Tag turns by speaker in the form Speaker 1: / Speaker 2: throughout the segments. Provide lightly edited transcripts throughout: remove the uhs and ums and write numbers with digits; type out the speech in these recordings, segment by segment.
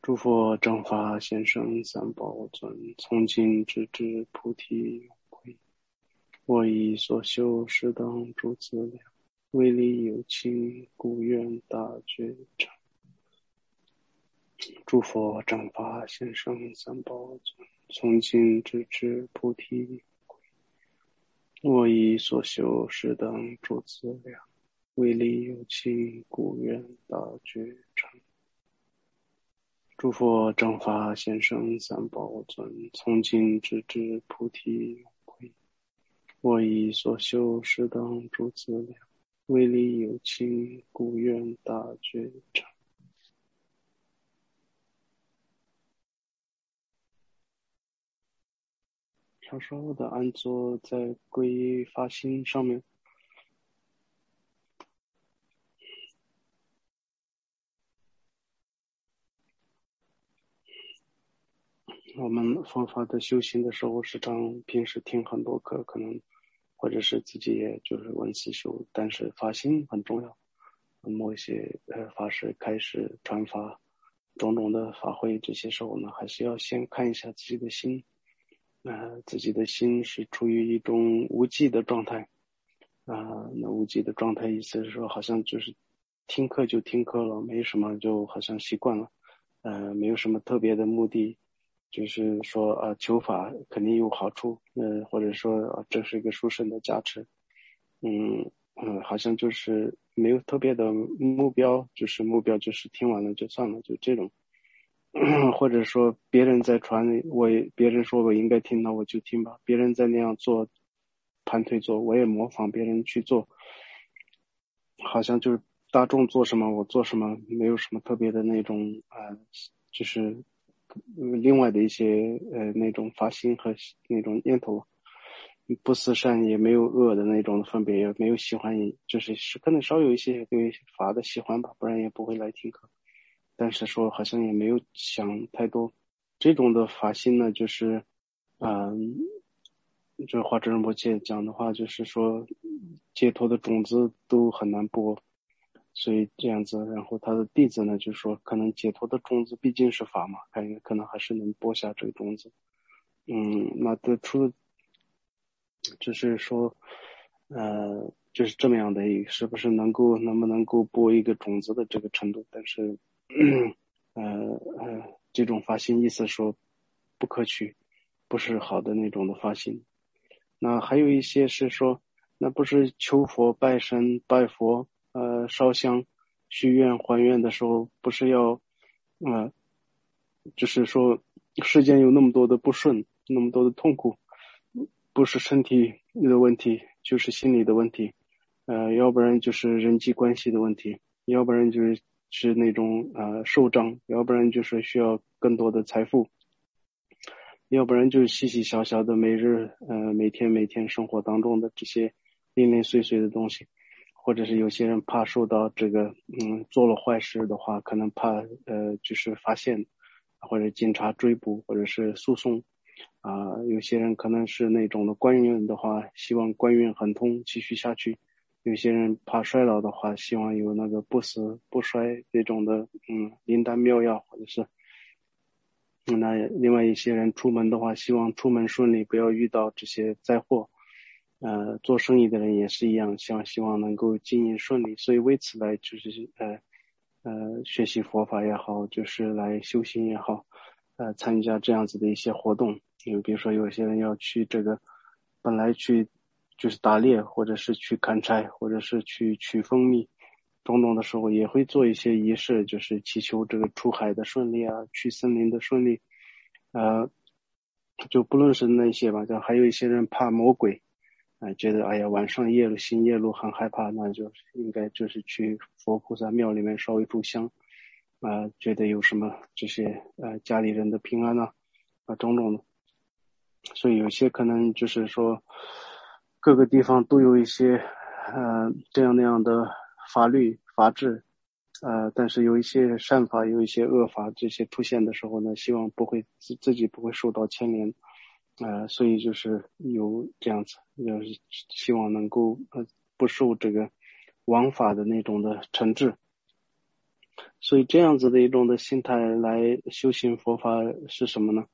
Speaker 1: 诸佛正法贤圣三宝尊，从今直至菩提永归。我以所修是等诸资粮，为利有情，故愿大觉成。诸佛正法贤圣三宝尊，从今直至菩提永归。我以所修是等诸资粮，为利有情，故愿大觉成。诸佛正法贤圣三宝尊，从今直至菩提永归。我以所修是等诸资粮，为利有情，故愿大觉成。稍稍的安坐在皈依发心上面。我们佛法的修行的时候，时常平时听很多课，可能或者是自己也就是闻思修，但是发心很重要。某一些法师开始传法，种种的法会，这些时候呢，还是要先看一下自己的心，自己的心是处于一种无记的状态，那无记的状态意思是说，好像就是听课就听课了，没什么，就好像习惯了，没有什么特别的目的，就是说求法肯定有好处，或者说这是一个殊胜的加持，好像就是没有特别的目标，就是目标就是听完了就算了，就这种，或者说别人在传，别人说我应该听，那我就听吧，别人在那样做，盘腿坐，我也模仿别人去做，好像就是大众做什么我做什么，没有什么特别的那种就是另外的一些那种发心和那种念头。不思善也没有恶的那种分别，也没有喜欢，就是可能稍有一些对法的喜欢吧，不然也不会来听课。但是说好像也没有想太多，这种的法心呢，就是这华真仁波切讲的话，就是说解脱的种子都很难播，所以这样子，然后他的弟子呢，就说可能解脱的种子毕竟是法嘛，可能还是能播下这个种子。那得出就是说，就是这么样的一个，是不是能不能够播一个种子的这个程度？但是，这种发心意思说不可取，不是好的那种的发心。那还有一些是说，那不是求佛、拜神、拜佛，烧香、许愿、还愿的时候，不是要，就是说世间有那么多的不顺，那么多的痛苦。不是身体的问题，就是心理的问题，要不然就是人际关系的问题，要不然就是那种受障，要不然就是需要更多的财富，要不然就是细细小小的每日每天生活当中的这些零零碎碎的东西，或者是有些人怕受到这个做了坏事的话，可能怕就是发现或者警察追捕或者是诉讼。有些人可能是那种的官运的话，希望官运亨通继续下去；有些人怕衰老的话，希望有那个不死不衰这种的灵丹妙药，或者是那另外一些人出门的话，希望出门顺利，不要遇到这些灾祸。做生意的人也是一样，希望能够经营顺利，所以为此来就是学习佛法也好，就是来修行也好，参加这样子的一些活动。因为比如说有些人要去这个，本来去就是打猎，或者是去砍柴，或者是去取蜂蜜，种种的时候也会做一些仪式，就是祈求这个出海的顺利啊，去森林的顺利。就不论是那些吧，就还有一些人怕魔鬼，觉得哎呀晚上行夜路很害怕，那就应该就是去佛菩萨庙里面烧一炷香，觉得有什么这些家里人的平安啊，种种的。所以有些可能就是说各个地方都有一些这样那样的法律法制，但是有一些善法有一些恶法这些出现的时候呢，希望不会自己不会受到牵连，所以就是有这样子，就是希望能够不受这个王法的那种的惩治。 所以这样子的一种的心态来修行佛法是什么呢？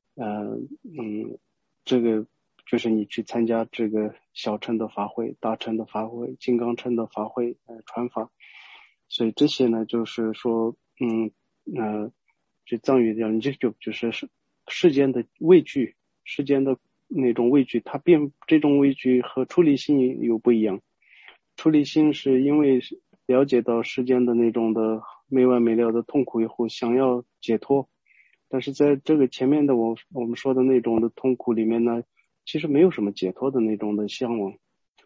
Speaker 1: 这个就是你去参加这个小乘的法会、大乘的法会、金刚乘的法会，传法。所以这些呢，就是说，就藏语讲，就是世间的畏惧，世间的那种畏惧，这种畏惧和出离心又不一样。出离心是因为了解到世间的那种的没完没了的痛苦以后，想要解脱。但是在这个前面的我们说的那种的痛苦里面呢，其实没有什么解脱的那种的向往。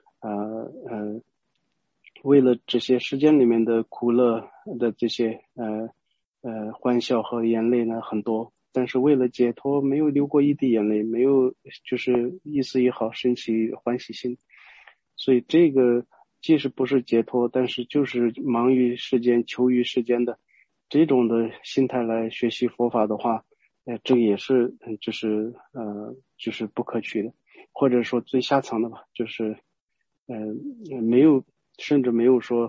Speaker 1: 为了这些世间里面的苦乐的这些欢笑和眼泪呢很多，但是为了解脱没有流过一滴眼泪，没有就是一丝一毫升起欢喜心。所以这个即使不是解脱，但是就是忙于世间求于世间的这种的心态来学习佛法的话，这个也是就是不可取的，或者说最下层的吧，就是没有，甚至没有说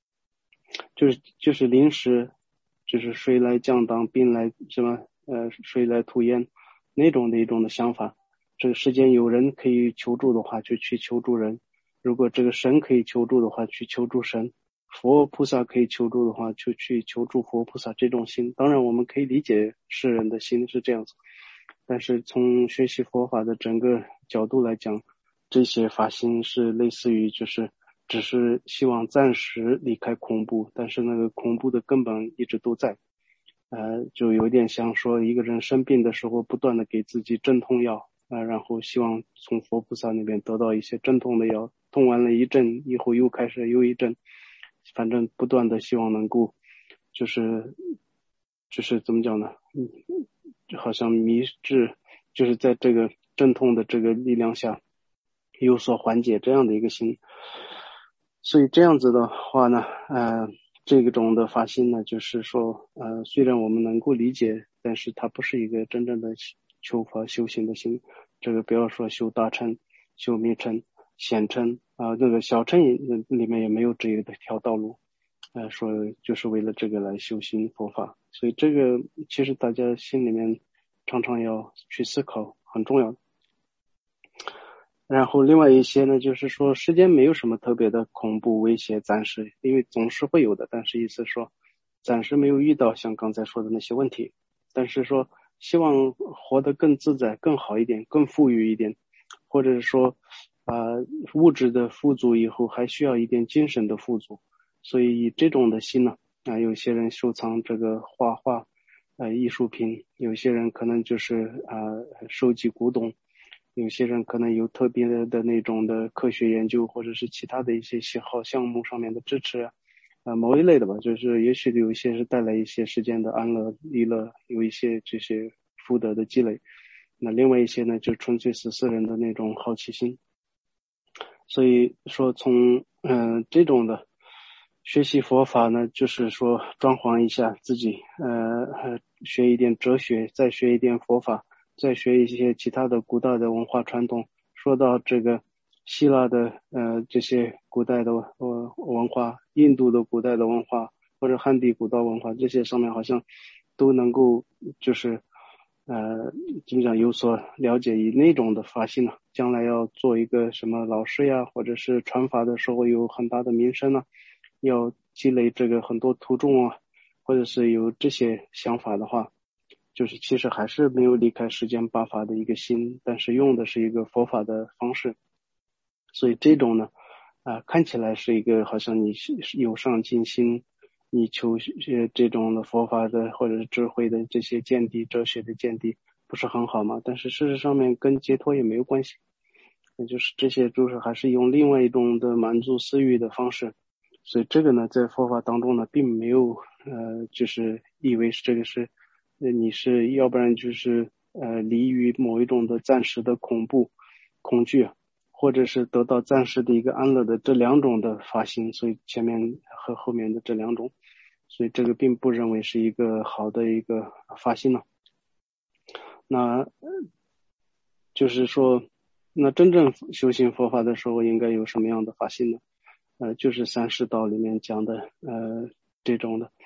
Speaker 1: 就是临时就是水来降当，兵来什么水来土掩那种的一种的想法。这个世间有人可以求助的话，就去求助人；如果这个神可以求助的话，去求助神；佛菩萨可以求助的话，就去求助佛菩萨。这种心，当然我们可以理解世人的心是这样子，但是从学习佛法的整个角度来讲，这些法心是类似于只是希望暂时离开恐怖，但是那个恐怖的根本一直都在。就有点像说一个人生病的时候不断的给自己镇痛药，然后希望从佛菩萨那边得到一些镇痛的药，痛完了一阵以后又开始又一阵，反正不断的希望能够就是怎么讲呢，就好像迷智，就是在这个镇痛的这个力量下有所缓解这样的一个心。所以这样子的话呢，这种的发心呢，就是说，虽然我们能够理解，但是它不是一个真正的求法修行的心。这个不要说修大乘、修密乘、显乘那个小乘里面也没有这一条道路，说就是为了这个来修行佛法。所以这个其实大家心里面常常要去思考，很重要的。然后另外一些呢，就是说世间没有什么特别的恐怖威胁，暂时因为总是会有的，但是意思说暂时没有遇到像刚才说的那些问题，但是说希望活得更自在、更好一点、更富裕一点，或者是说物质的富足以后还需要一点精神的富足，所以以这种的心呢，有些人收藏这个画画艺术品，有些人可能就是收集古董，有些人可能有特别的那种的科学研究，或者是其他的一些喜好项目上面的支持某一类的吧，就是也许有一些是带来一些时间的安乐娱乐，有一些这些福德的积累，那另外一些呢就纯粹是私人的那种好奇心。所以说从这种的学习佛法呢，就是说装潢一下自己，学一点哲学，再学一点佛法，再学一些其他的古代的文化传统。说到这个希腊的这些古代的文化，印度的古代的文化，或者汉地古道文化，这些上面好像都能够就是怎么讲有所了解，以那种的发心呢，将来要做一个什么老师呀，或者是传法的时候有很大的名声啊，要积累这个很多徒众啊，或者是有这些想法的话，就是其实还是没有离开世间八法的一个心，但是用的是一个佛法的方式。所以这种呢看起来是一个好像你有上进心，你求这种的佛法的或者是智慧的这些见地，哲学的见地不是很好吗？但是事实上面跟解脱也没有关系，那就是这些就是还是用另外一种的满足私欲的方式。所以这个呢在佛法当中呢并没有就是以为是这个是你是要不然就是离于某一种的暂时的恐惧或者是得到暂时的一个安乐的这两种的发心，所以前面和后面的这两种，所以这个并不认为是一个好的一个发心了。那就是说，那真正修行佛法的时候应该有什么样的发心呢？就是三世道里面讲的这种的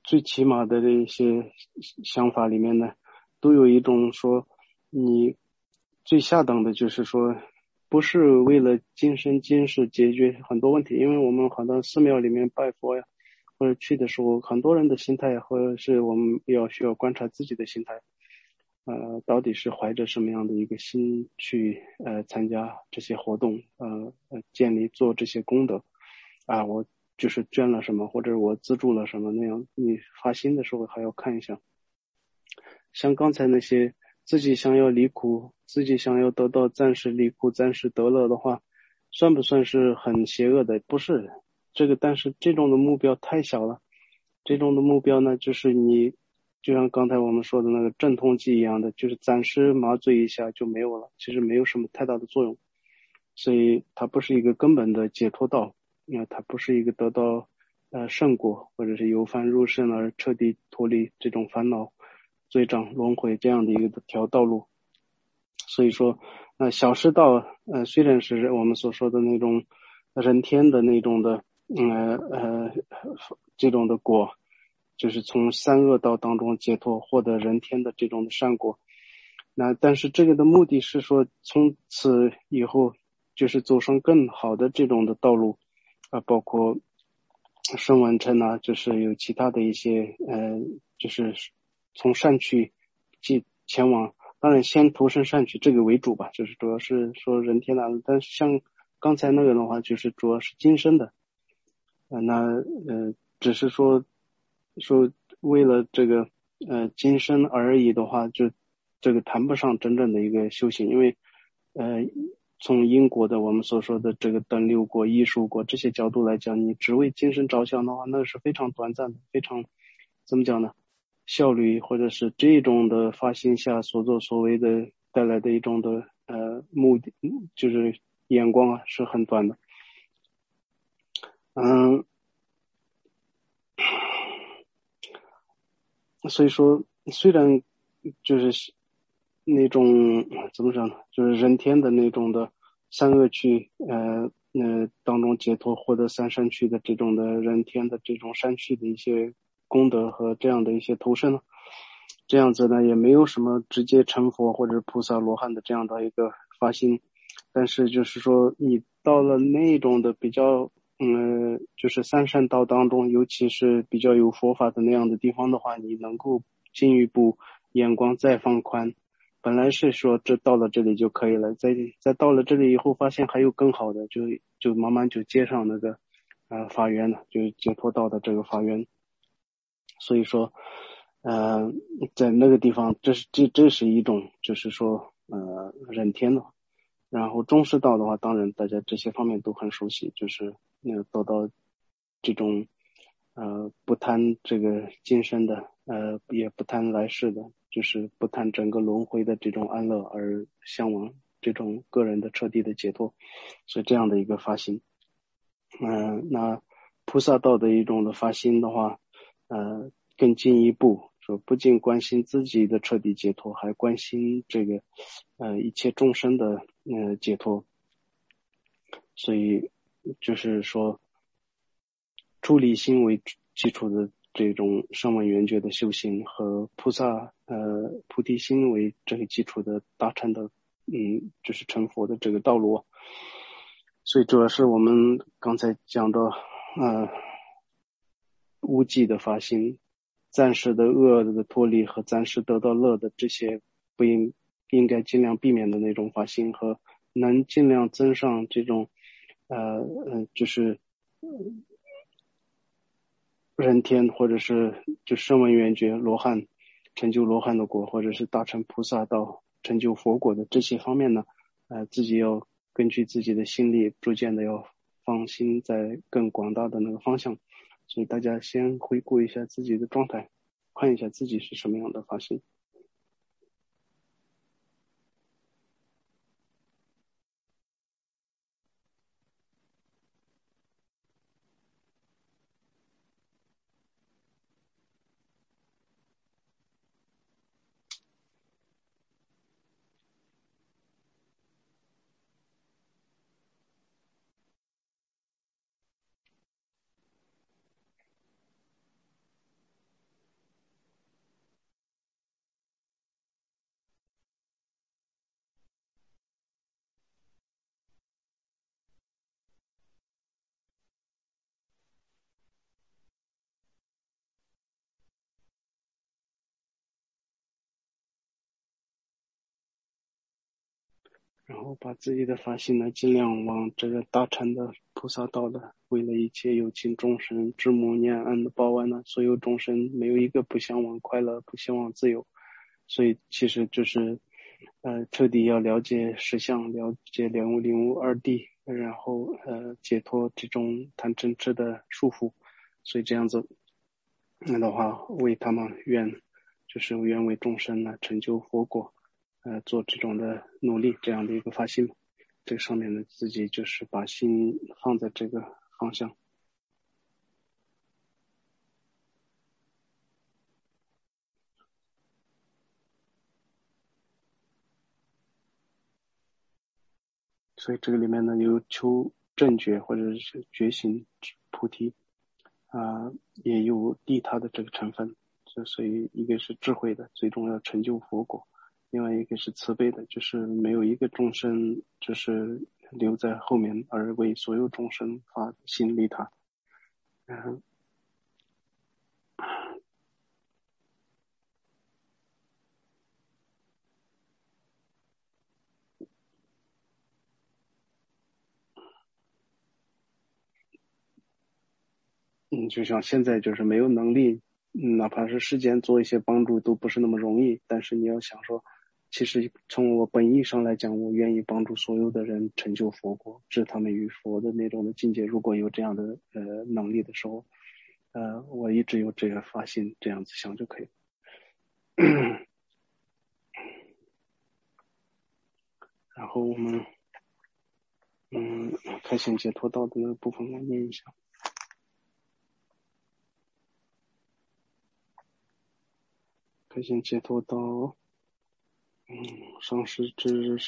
Speaker 1: 最起码的这些想法里面呢，都有一种说，你最下等的就是说，不是为了今生今世解决很多问题，因为我们很多寺庙里面拜佛呀，或者去的时候，很多人的心态，或者是我们需要观察自己的心态，到底是怀着什么样的一个心去参加这些活动，建立做这些功德啊，我就是捐了什么，或者我资助了什么那样，你发心的时候还要看一下。像刚才那些自己想要离苦，自己想要得到暂时离苦、暂时得乐的话，算不算是很邪恶的？不是，这个，但是这种的目标太小了。这种的目标呢，就是你就像刚才我们说的那个镇痛剂一样的，就是暂时麻醉一下就没有了，其实没有什么太大的作用。所以它不是一个根本的解脱道，因为它不是一个得到圣果，或者是由凡入圣而彻底脱离这种烦恼、罪障、轮回这样的一个条道路。所以说，小师道虽然是我们所说的那种人天的那种的这种的果，就是从三恶道当中解脱，获得人天的这种的善果。那但是这个的目的是说，从此以后就是走上更好的这种的道路包括声闻乘啊，就是有其他的一些就是从善趣前往，当然先投身善趣这个为主吧，就是主要是说人天啊，但是像刚才那个的话，就是主要是今生的只是说为了这个今生而已的话，就这个谈不上真正的一个修行，因为从因果的我们所说的这个等流果、艺术果这些角度来讲，你只为今生着想的话，那是非常短暂的，非常怎么讲呢？效率或者是这种的发心下所作所为的带来的一种的目的，就是眼光啊，是很短的。所以说虽然就是那种怎么讲呢，就是人天的那种的三恶趣当中解脱，获得三善趣的这种的人天的这种善趣的一些功德和这样的一些投身呢，这样子呢也没有什么直接成佛或者菩萨罗汉的这样的一个发心，但是就是说你到了那种的比较就是三善道当中，尤其是比较有佛法的那样的地方的话，你能够进一步眼光再放宽。本来是说这到了这里就可以了，再到了这里以后，发现还有更好的，就慢慢就接上那个法缘了，就解脱道的这个法缘。所以说在那个地方，这是一种就是说人天的。然后中师道的话，当然大家这些方面都很熟悉，就是得到这种不贪这个今生的也不贪来世的，就是不贪整个轮回的这种安乐，而向往这种个人的彻底的解脱，所以这样的一个发心。那菩萨道的一种的发心的话，更进一步说，不仅关心自己的彻底解脱，还关心这个一切众生的解脱。所以就是说，出离心为基础的这种声闻缘觉的修行和菩提心为这个基础的达成的就是成佛的这个道路。所以主要是我们刚才讲到无记的发心，暂时的恶的脱离和暂时得到乐的这些应该尽量避免的那种发心，和能尽量增上这种就是人天或者是就声闻缘觉罗汉成就罗汉的果，或者是大乘菩萨道成就佛果的这些方面呢，自己要根据自己的心力逐渐的要放心在更广大的那个方向。所以大家先回顾一下自己的状态，看一下自己是什么样的发心。 然后把自己的发心呢，尽量往这个大乘的菩萨道的，为了一切有情众生，知母念恩的报恩呢，所有众生没有一个不向往快乐，不向往自由，所以其实就是彻底要了解实相，了解领悟二谛，然后解脱这种贪嗔痴的束缚，所以这样子那的话，为他们就是愿为众生呢成就佛果，做这种的努力，这样的一个发心。这个上面呢，自己就是把心放在这个方向。所以这个里面呢，有求正觉或者是觉醒菩提也有利他的这个成分。所以一个是智慧的，最终要成就佛果；另外一个是慈悲的，就是没有一个众生就是留在后面，而为所有众生发心利他。就像现在就是没有能力，哪怕是世间做一些帮助都不是那么容易，但是你要想说，其实从我本意上来讲，我愿意帮助所有的人成就佛果，置他们于佛的那种的境界。如果有这样的能力的时候，我一直有这个发心，这样子想就可以了。然后我们开显解脱道的那个部分我念一下。开显解脱道，上师之，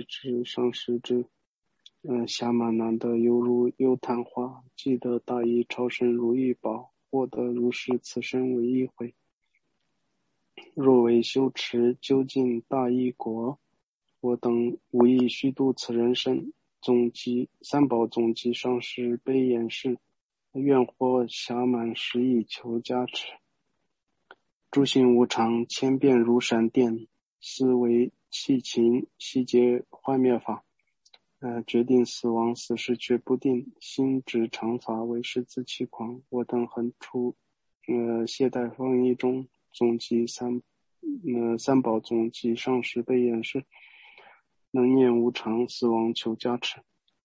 Speaker 1: 暇满难得犹如有昙花，既得大义超生如意宝，获得如是此生为一回。若为修持究竟大义果，我等无意虚度此人生。三宝总集上师悲言是，愿获暇满时以求加持。诸行无常，千变如闪电，思维气情，悉皆幻灭法。决定死亡，死时决不定，心执常法，为是自欺狂。我等恒处懈怠放逸中，总集三宝总集上师悲言是，能念无常，死亡求加持。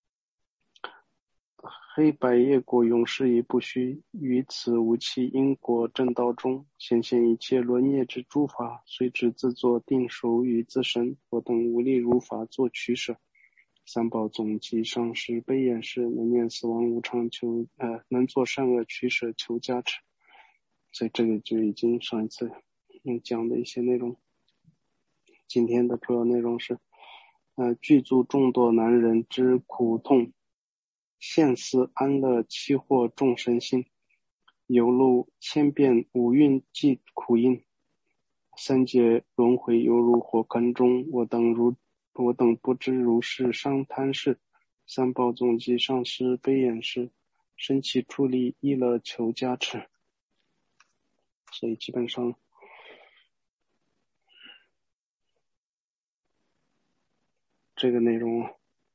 Speaker 1: 黑白业果永世已不虚，于此无期因果正道中，显现一切轮业之诸法，随之自作定熟于自身，我等无力如法做取舍。三宝总集上师悲言是，能念死亡无常能做善恶取舍求加持。所以这个就已经上一次讲的一些内容。今天的主要内容是具足众多难人之苦痛，现思安乐期惑众生心，有路千变五蕴即苦因，三界轮回犹如火坑中，我等不知如是伤贪事。三宝总集上师悲言是，生起出离意乐求加持。所以基本上这个内容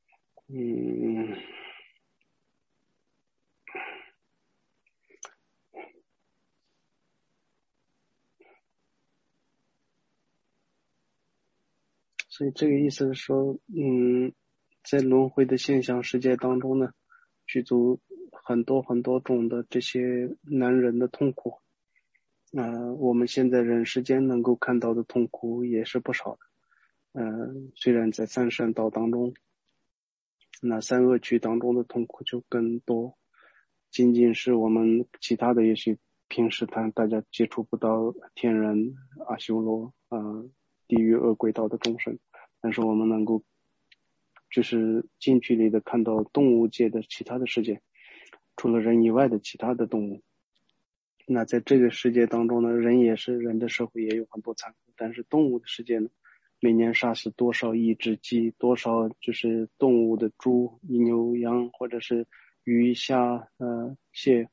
Speaker 1: 所以这个意思是说在轮回的现象世界当中呢，具足很多很多种的这些难人的痛苦。我们现在人世间能够看到的痛苦也是不少的。虽然在三善道当中，那三恶趣当中的痛苦就更多，仅仅是我们其他的也许平时大家接触不到天人、阿修罗、地狱恶鬼道的众生，但是我们能够就是近距离的看到动物界的其他的世界，除了人以外的其他的动物。那在这个世界当中呢，人的社会也有很多残酷，但是动物的世界呢，每年杀死多少亿只鸡，多少就是动物的猪、牛、羊，或者是鱼、虾、蟹，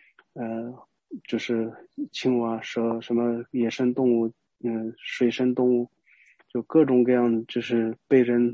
Speaker 1: 就是青蛙、蛇，什么野生动物，水生动物，就各种各样，就是被人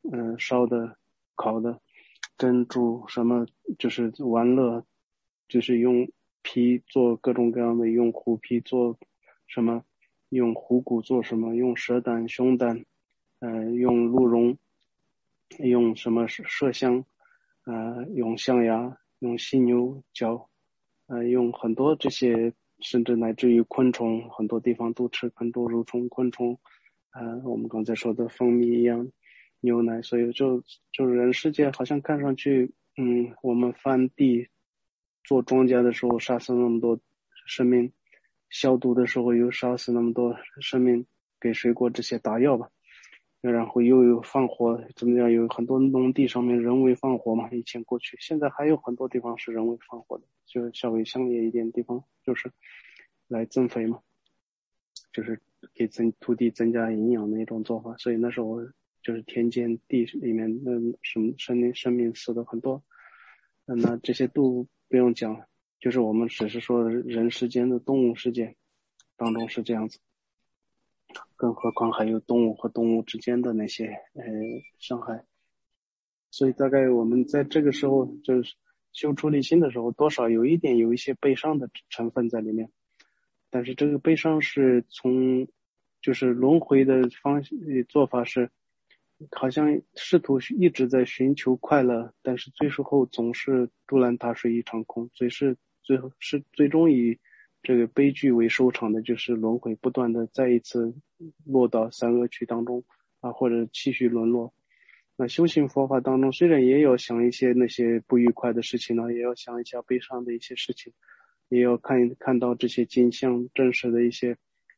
Speaker 1: 烧的、烤的、蒸煮什么，就是玩乐，就是用皮做各种各样的，用虎皮做什么，用虎骨做什么，用蛇胆、熊胆，用鹿茸，用什么麝香，用象牙，用犀牛角，用很多这些，甚至乃至于昆虫，很多地方都吃很多蠕虫、昆虫，我们刚才说的蜂蜜一样，牛奶，所以就是人世界好像看上去，我们翻地做庄稼的时候杀死那么多生命，消毒的时候又杀死那么多生命，给水果这些打药吧。然后又有放火，怎么样？有很多农地上面人为放火嘛，以前过去，现在还有很多地方是人为放火的，就稍微乡野一点地方，就是来增肥嘛，就是给土地增加营养的一种做法。所以那时候就是田间地里面什么生命死的很多，那这些都不用讲，就是我们只是说人世间的动物世界当中是这样子。更何况还有动物和动物之间的那些伤害，所以大概我们在这个时候就是修出离心的时候，多少有一些悲伤的成分在里面，但是这个悲伤是从就是轮回的做法是，好像试图一直在寻求快乐，但是最后总是竹篮打水一场空，最终以这个悲剧为收场的，就是轮回不断的再一次落到三恶趣当中或者继续沦落。那修行佛法当中，虽然也要想一些那些不愉快的事情呢，也要想一下悲伤的一些事情，也要看到这些景象真实的一些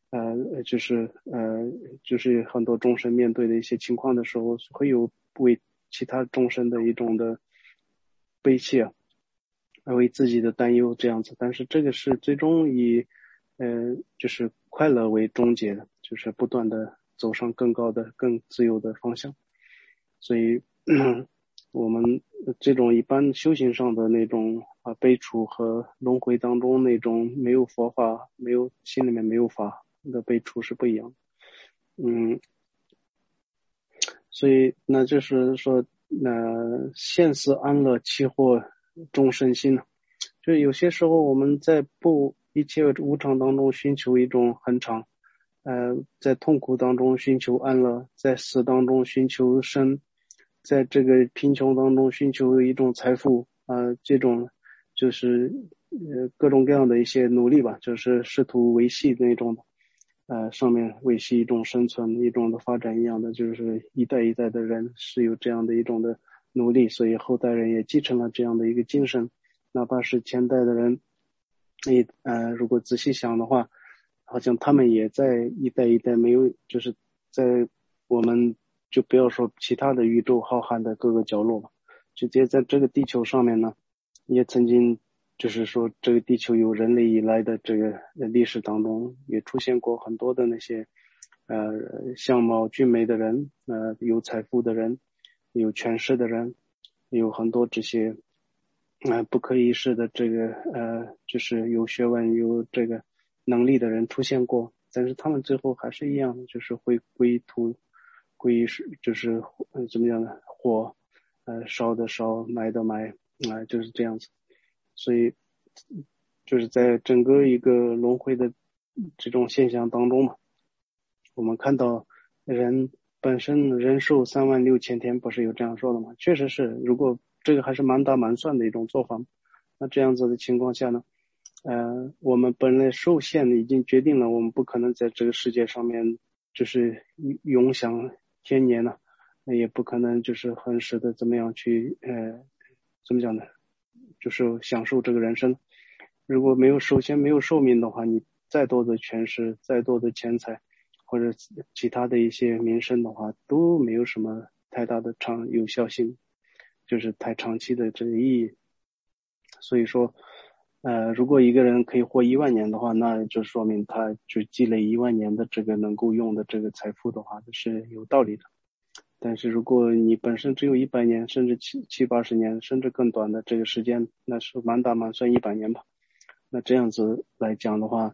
Speaker 1: 就是很多众生面对的一些情况的时候，会有为其他众生的一种的悲切，为自己的担忧这样子。但是这个是最终以就是快乐为终结的，就是不断的走上更高的、更自由的方向。所以我们这种一般修行上的那种悲楚和轮回当中那种没有佛法、心里面没有法的悲楚是不一样的。所以那就是说现世安乐期获众生心呢，就有些时候我们在一切无常当中寻求一种恒常，在痛苦当中寻求安乐，在死当中寻求生，在这个贫穷当中寻求一种财富这种就是各种各样的一些努力吧，就是试图维系那种上面维系一种生存一种的发展一样的，就是一代一代的人是有这样的一种的努力，所以后代人也继承了这样的一个精神，哪怕是前代的人如果仔细想的话，好像他们也在一代一代没有，就是在我们就不要说其他的宇宙浩瀚的各个角落吧，直接在这个地球上面呢，也曾经就是说这个地球有人类以来的这个历史当中也出现过很多的那些相貌俊美的人，有财富的人，有权势的人，有很多这些不可一世的这个就是有学问有这个能力的人出现过，但是他们最后还是一样，就是会归就是怎么样呢？火烧的烧，埋的埋就是这样子。所以就是在整个一个轮回的这种现象当中嘛，我们看到人本身人寿36000天，不是有这样说的吗？确实是，如果这个还是蛮打蛮算的一种做法，那这样子的情况下呢，我们本来受限已经决定了，我们不可能在这个世界上面就是永享天年了，那也不可能就是很时的怎么样去怎么讲呢？就是享受这个人生。如果首先没有寿命的话，你再多的权势，再多的钱财，或者其他的一些名声的话，都没有什么太大的有效性，就是太长期的这个意义。所以说，如果一个人可以活10000年的话，那就说明他就积累10000年的这个能够用的这个财富的话，是有道理的。但是如果你本身只有100年，甚至70-80年，甚至更短的这个时间，那是满打满算100年吧。那这样子来讲的话，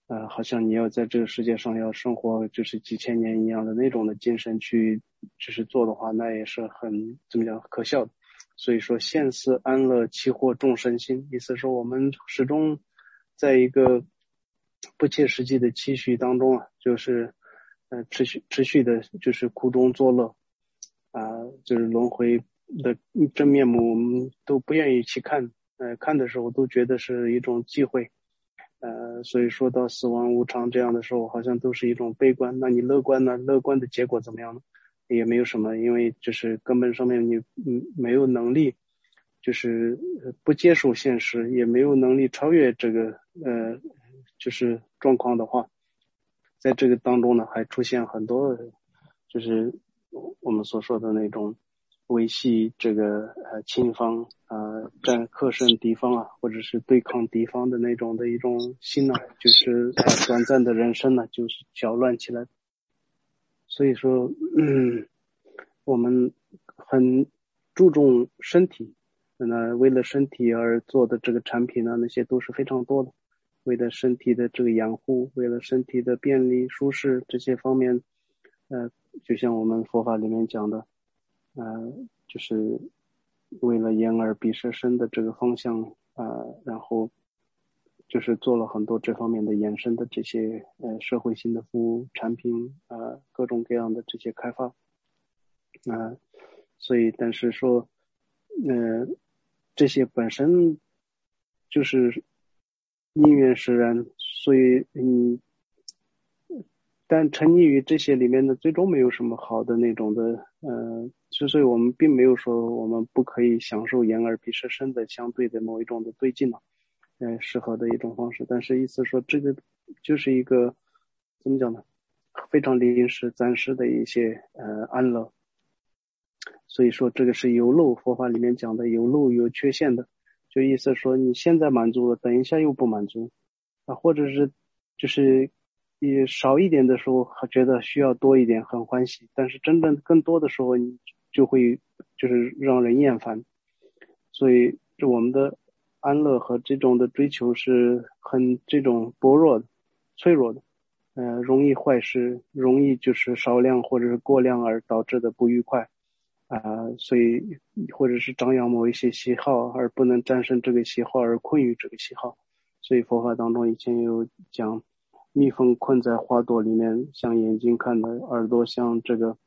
Speaker 1: 好像你要在这个世界上要生活就是几千年一样的那种的精神去就是做的话，那也是很怎么讲可笑的。所以说现思安乐其获众生心，意思说我们始终在一个不切实际的期许当中啊，就是持续的就是苦中作乐就是轮回的真面目我们都不愿意去看，看的时候都觉得是一种忌讳，所以说到死亡无常这样的时候，好像都是一种悲观。那你乐观呢？乐观的结果怎么样呢？也没有什么，因为就是根本上面你没有能力，就是不接受现实，也没有能力超越这个就是状况的话，在这个当中呢，还出现很多就是我们所说的那种维系这个侵方克胜敌方啊，或者是对抗敌方的那种的一种心呢，就是短暂的人生呢，就是搅乱起来。所以说我们很注重身体，那为了身体而做的这个产品呢，那些都是非常多的。为了身体的这个养护，为了身体的便利舒适这些方面，就像我们佛法里面讲的，就是为了眼耳鼻舌身的这个方向然后就是做了很多这方面的衍生的这些社会性的服务产品各种各样的这些开发所以但是说这些本身就是因缘使然，所以但沉溺于这些里面的最终没有什么好的那种的所以我们并没有说我们不可以享受眼耳鼻舌身的相对的某一种的对境嘛适合的一种方式，但是意思说这个就是一个怎么讲呢非常临时暂时的一些安乐，所以说这个是有漏，佛法里面讲的有漏有缺陷的，就意思说你现在满足了，等一下又不满足或者是就是也少一点的时候还觉得需要多一点很欢喜，但是真正更多的时候你就会就是让人厌烦，所以就我们的安乐和这种的追求是很这种薄弱的脆弱的容易坏事，容易就是少量或者是过量而导致的不愉快所以或者是张扬某一些喜好而不能战胜这个喜好而困于这个喜好，所以佛法当中以前有讲蜜蜂困在花朵里面，像眼睛看的，耳朵像这个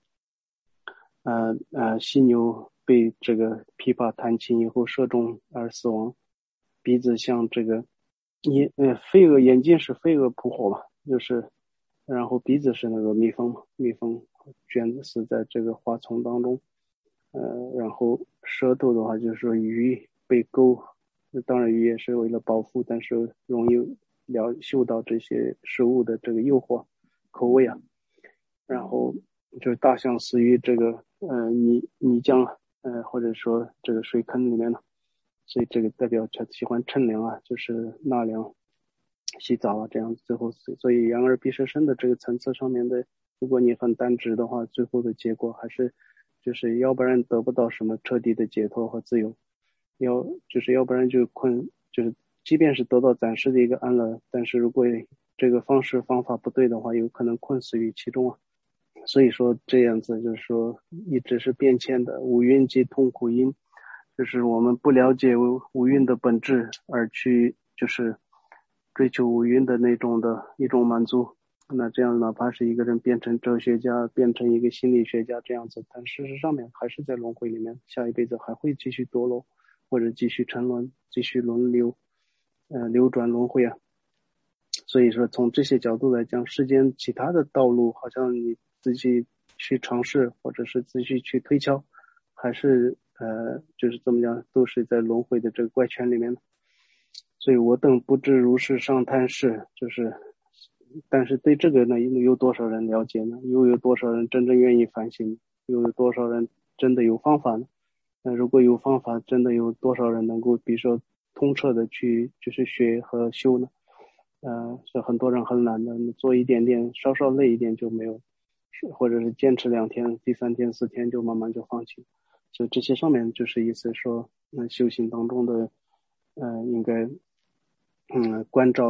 Speaker 1: 犀牛被这个琵琶弹琴以后射中而死亡，鼻子像这个飞蛾，眼睛是飞蛾扑火嘛，就是然后鼻子是那个蜜蜂卷死在这个花丛当中然后舌头的话就是说鱼被钩，当然鱼也是为了保护，但是容易嗅到这些食物的这个诱惑口味然后就是大象死于这个泥浆或者说这个水坑里面了，所以这个代表他喜欢乘凉就是纳凉洗澡这样最后死，所以眼耳鼻舌身的这个层次上面的，如果你很单直的话，最后的结果还是就是要不然得不到什么彻底的解脱和自由，要不然就困，就是即便是得到暂时的一个安乐，但是如果这个方法不对的话，有可能困死于其中所以说这样子就是说一直是变迁的，五蕴即痛苦因，就是我们不了解五蕴的本质而去就是追求五蕴的那种的一种满足，那这样哪怕是一个人变成哲学家，变成一个心理学家这样子，但事实上面还是在轮回里面，下一辈子还会继续堕落，或者继续沉沦，继续轮流流转轮回所以说从这些角度来讲，世间其他的道路好像你自己去尝试或者是自己去推敲，还是就是怎么讲，都是在轮回的这个怪圈里面的。所以我等不知如是上贪事，就是但是对这个呢，有多少人了解呢？又有多少人真正愿意反省？又有多少人真的有方法呢？那如果有方法，真的有多少人能够比如说通彻的去就是学和修呢？是很多人很懒的，你做一点点，稍稍累一点就没有，或者是坚持2天，第3天、4天就慢慢就放弃。所以这些上面就是意思说，修行当中的，应该，关照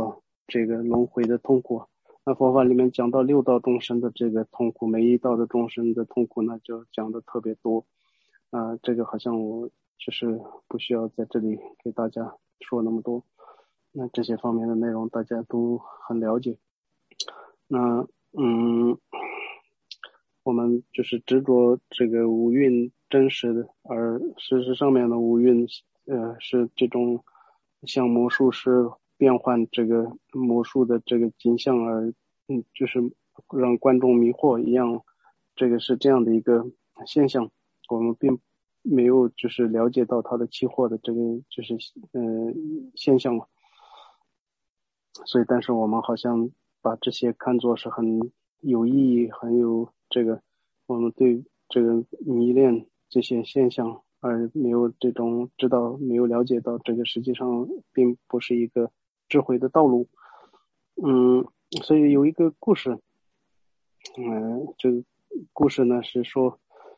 Speaker 1: 这个轮回的痛苦。那佛法里面讲到六道众生的这个痛苦，每一道的众生的痛苦呢，就讲的特别多。这个好像我就是不需要在这里给大家说那么多。那这些方面的内容大家都很了解。那我们就是执着这个五蕴真实的，而事实上面的五蕴是这种像魔术师变换这个魔术的这个景象，而就是让观众迷惑一样，这个是这样的一个现象。我们并没有就是了解到它的期货的这个就是现象嘛。所以但是我们好像把这些看作是很有意义，很有这个我们对这个迷恋这些现象，而没有这种知道，没有了解到这个实际上并不是一个智慧的道路。所以有一个故事，这个故事呢是说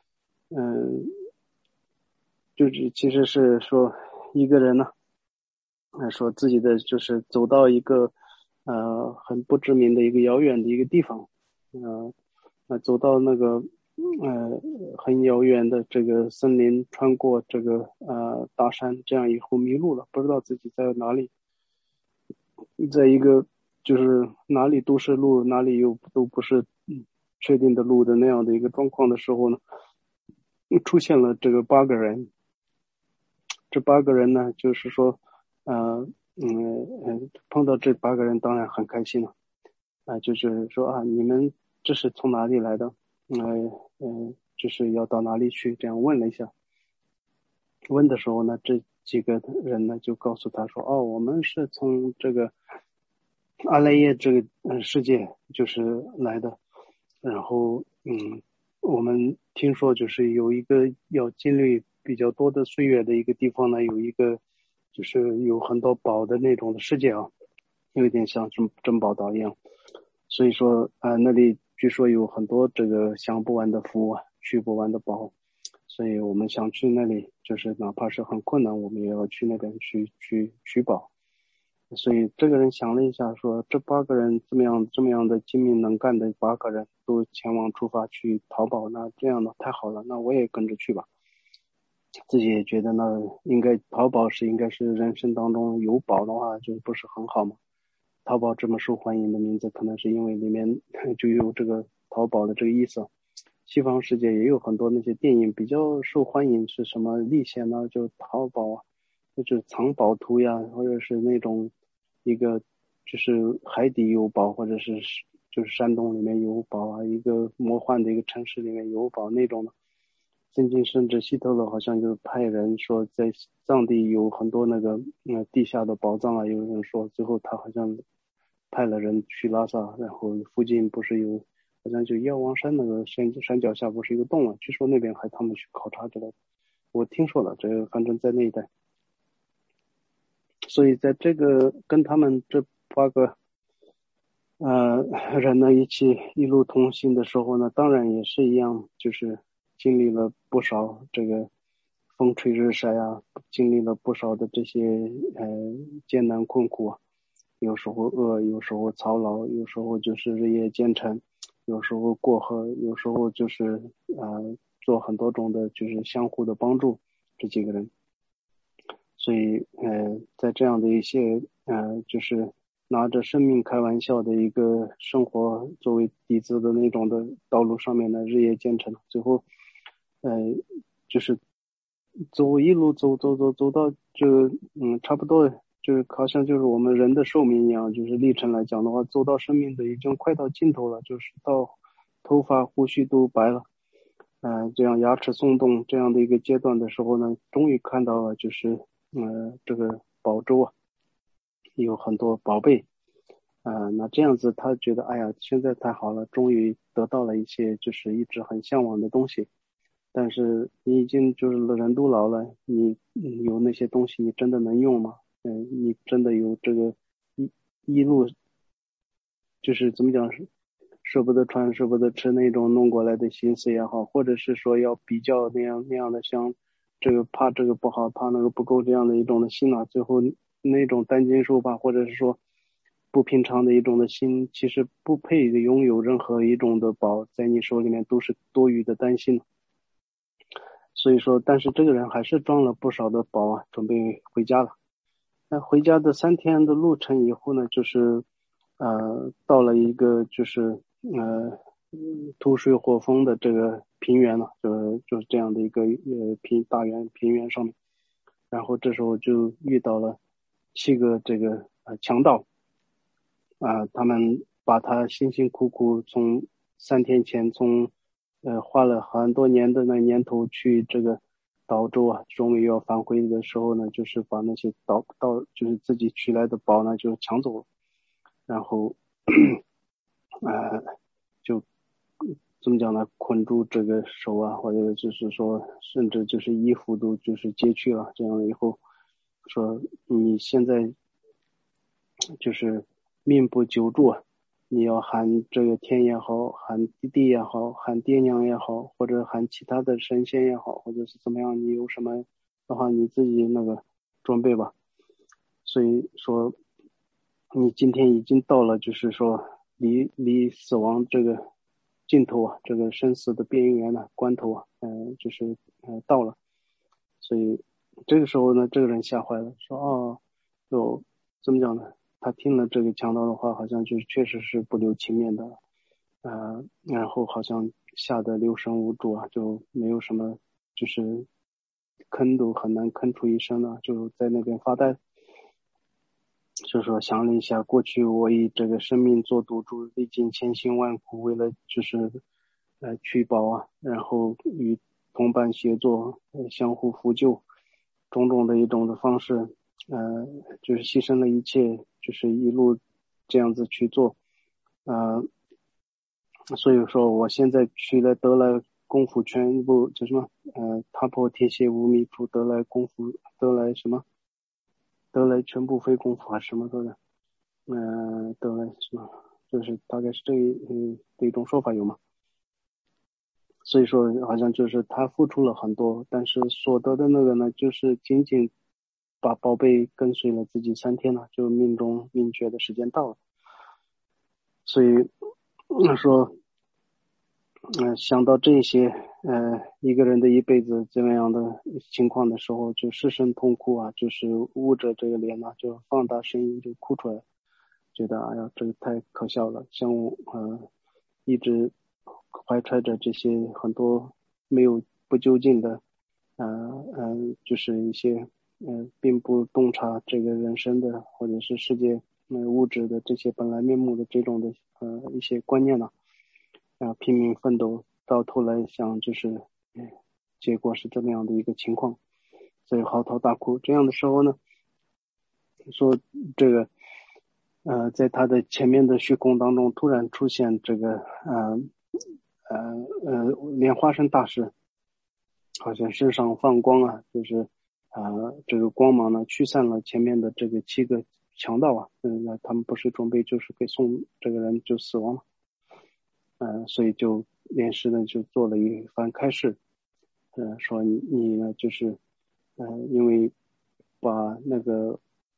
Speaker 1: 就是其实是说一个人呢说自己的就是走到一个很不知名的一个遥远的一个地方，走到那个很遥远的这个森林，穿过这个大山，这样以后迷路了，不知道自己在哪里，在一个就是哪里都是路，哪里又都不是确定的路的那样的一个状况的时候呢，出现了这个8个人。这8个人呢，就是说碰到这8个人当然很开心了，就是说你们这是从哪里来的？就是要到哪里去？这样问了一下。问的时候呢，这几个人呢就告诉他说，我们是从这个阿赖耶这个世界就是来的。然后我们听说就是有一个要经历比较多的岁月的一个地方呢，有一个就是有很多宝的那种的世界啊，有点像珍宝岛一样。所以说那里据说有很多这个享不完的福，取不完的宝，所以我们想去那里，就是哪怕是很困难，我们也要去那边去取宝。所以这个人想了一下，说这8个人这么样的精明能干的8个人都前往出发去淘宝，那这样的太好了，那我也跟着去吧。自己也觉得那应该淘宝应该是人生当中有宝的话就不是很好吗？淘宝这么受欢迎的名字，可能是因为里面就有这个淘宝的这个意思。西方世界也有很多那些电影比较受欢迎，是什么历险呢？就淘宝，就是藏宝图呀，或者是那种一个就是海底有宝，或者是就是山洞里面有宝啊，一个魔幻的一个城市里面有宝那种的。最近甚至希特勒好像就派人说在藏地有很多那个地下的宝藏啊，有人说最后他好像派了人去拉萨，然后附近不是有好像就药王山那个山脚下不是一个洞啊，据说那边还他们去考察之类的，我听说了，这个反正在那一带。所以在这个跟他们这8个人呢一路同行的时候呢，当然也是一样，就是经历了不少这个风吹日晒啊，经历了不少的这些艰难困苦，有时候饿，有时候操劳，有时候就是日夜兼程，有时候过河，有时候就是做很多种的就是相互的帮助，这几个人。所以在这样的一些就是拿着生命开玩笑的一个生活作为底子的那种的道路上面呢，日夜兼程，最后就是一路走到就差不多就是好像就是我们人的寿命一样，就是历程来讲的话，走到生命的已经快到尽头了，就是到头发胡须都白了，这样牙齿松动这样的一个阶段的时候呢，终于看到了就是这个宝珠啊，有很多宝贝，那这样子他觉得哎呀，现在太好了，终于得到了一些就是一直很向往的东西。但是你已经就是人都老了，你有那些东西，你真的能用吗？你真的有这个一路就是怎么讲，舍不得穿舍不得吃那种弄过来的心思也好，或者是说要比较那样的，像这个怕这个不好，怕那个不够这样的一种的心啊，最后那种担惊受怕，或者是说不平常的一种的心，其实不配拥有任何一种的宝，在你手里面都是多余的担心。所以说，但是这个人还是装了不少的宝啊，准备回家了。那回家的3天的路程以后呢，就是到了一个就是土水火风的这个平原了，就是这样的一个平原上面。然后这时候就遇到了7个这个强盗他们把他辛辛苦苦从3天前花了很多年的那年头去这个岛州啊，终于要返回的时候呢，就是把那些就是自己取来的宝呢就抢走了，然后就怎么讲呢，捆住这个手啊，或者就是说甚至就是衣服都就是揭去了，这样以后说你现在就是命不久住啊，你要喊这个天也好，喊地地也好，喊爹娘也好，或者喊其他的神仙也好，或者是怎么样，你有什么的话你自己那个准备吧。所以说你今天已经到了就是说离死亡这个尽头啊，这个生死的边缘呢关头啊，就是到了。所以这个时候呢，这个人吓坏了，说就怎么讲呢，他听了这个强盗的话，好像就是确实是不留情面的，然后好像吓得六神无主啊，就没有什么，就是吭都很难吭出一声了，就在那边发呆。就说想了一下，过去我以这个生命做赌注，历尽千辛万苦，为了就是取宝啊，然后与同伴协作，相互扶救，种种的一种的方式，就是牺牲了一切，就是一路这样子去做，所以说我现在得来功夫全部就什么踏破铁鞋无觅处，得来功夫得来什么得来全部非功夫还是什么的，得来什么，就是大概是这一种说法有吗？所以说好像就是他付出了很多，但是所得的那个呢，就是仅仅把宝贝跟随了自己3天了，就命中命绝的时间到了。所以说想到这些一个人的一辈子这么样的情况的时候，就失声痛哭啊，就是捂着这个脸啊，就放大声音就哭出来，觉得哎呀这个太可笑了，像我一直怀揣着这些很多没有不究竟的就是一些并不洞察这个人生的或者是世界物质的这些本来面目的这种的一些观念呢拼命奋斗，到头来想就是结果是这么样的一个情况，所以嚎啕大哭。这样的时候呢，说这个在他的前面的虚空当中突然出现这个莲花生大师，好像身上放光啊，就是这个光芒呢驱散了前面的这个7个强盗啊，那他们不是准备就是给送这个人就死亡了，所以就莲师呢就做了一番开示，说你呢就是因为把那个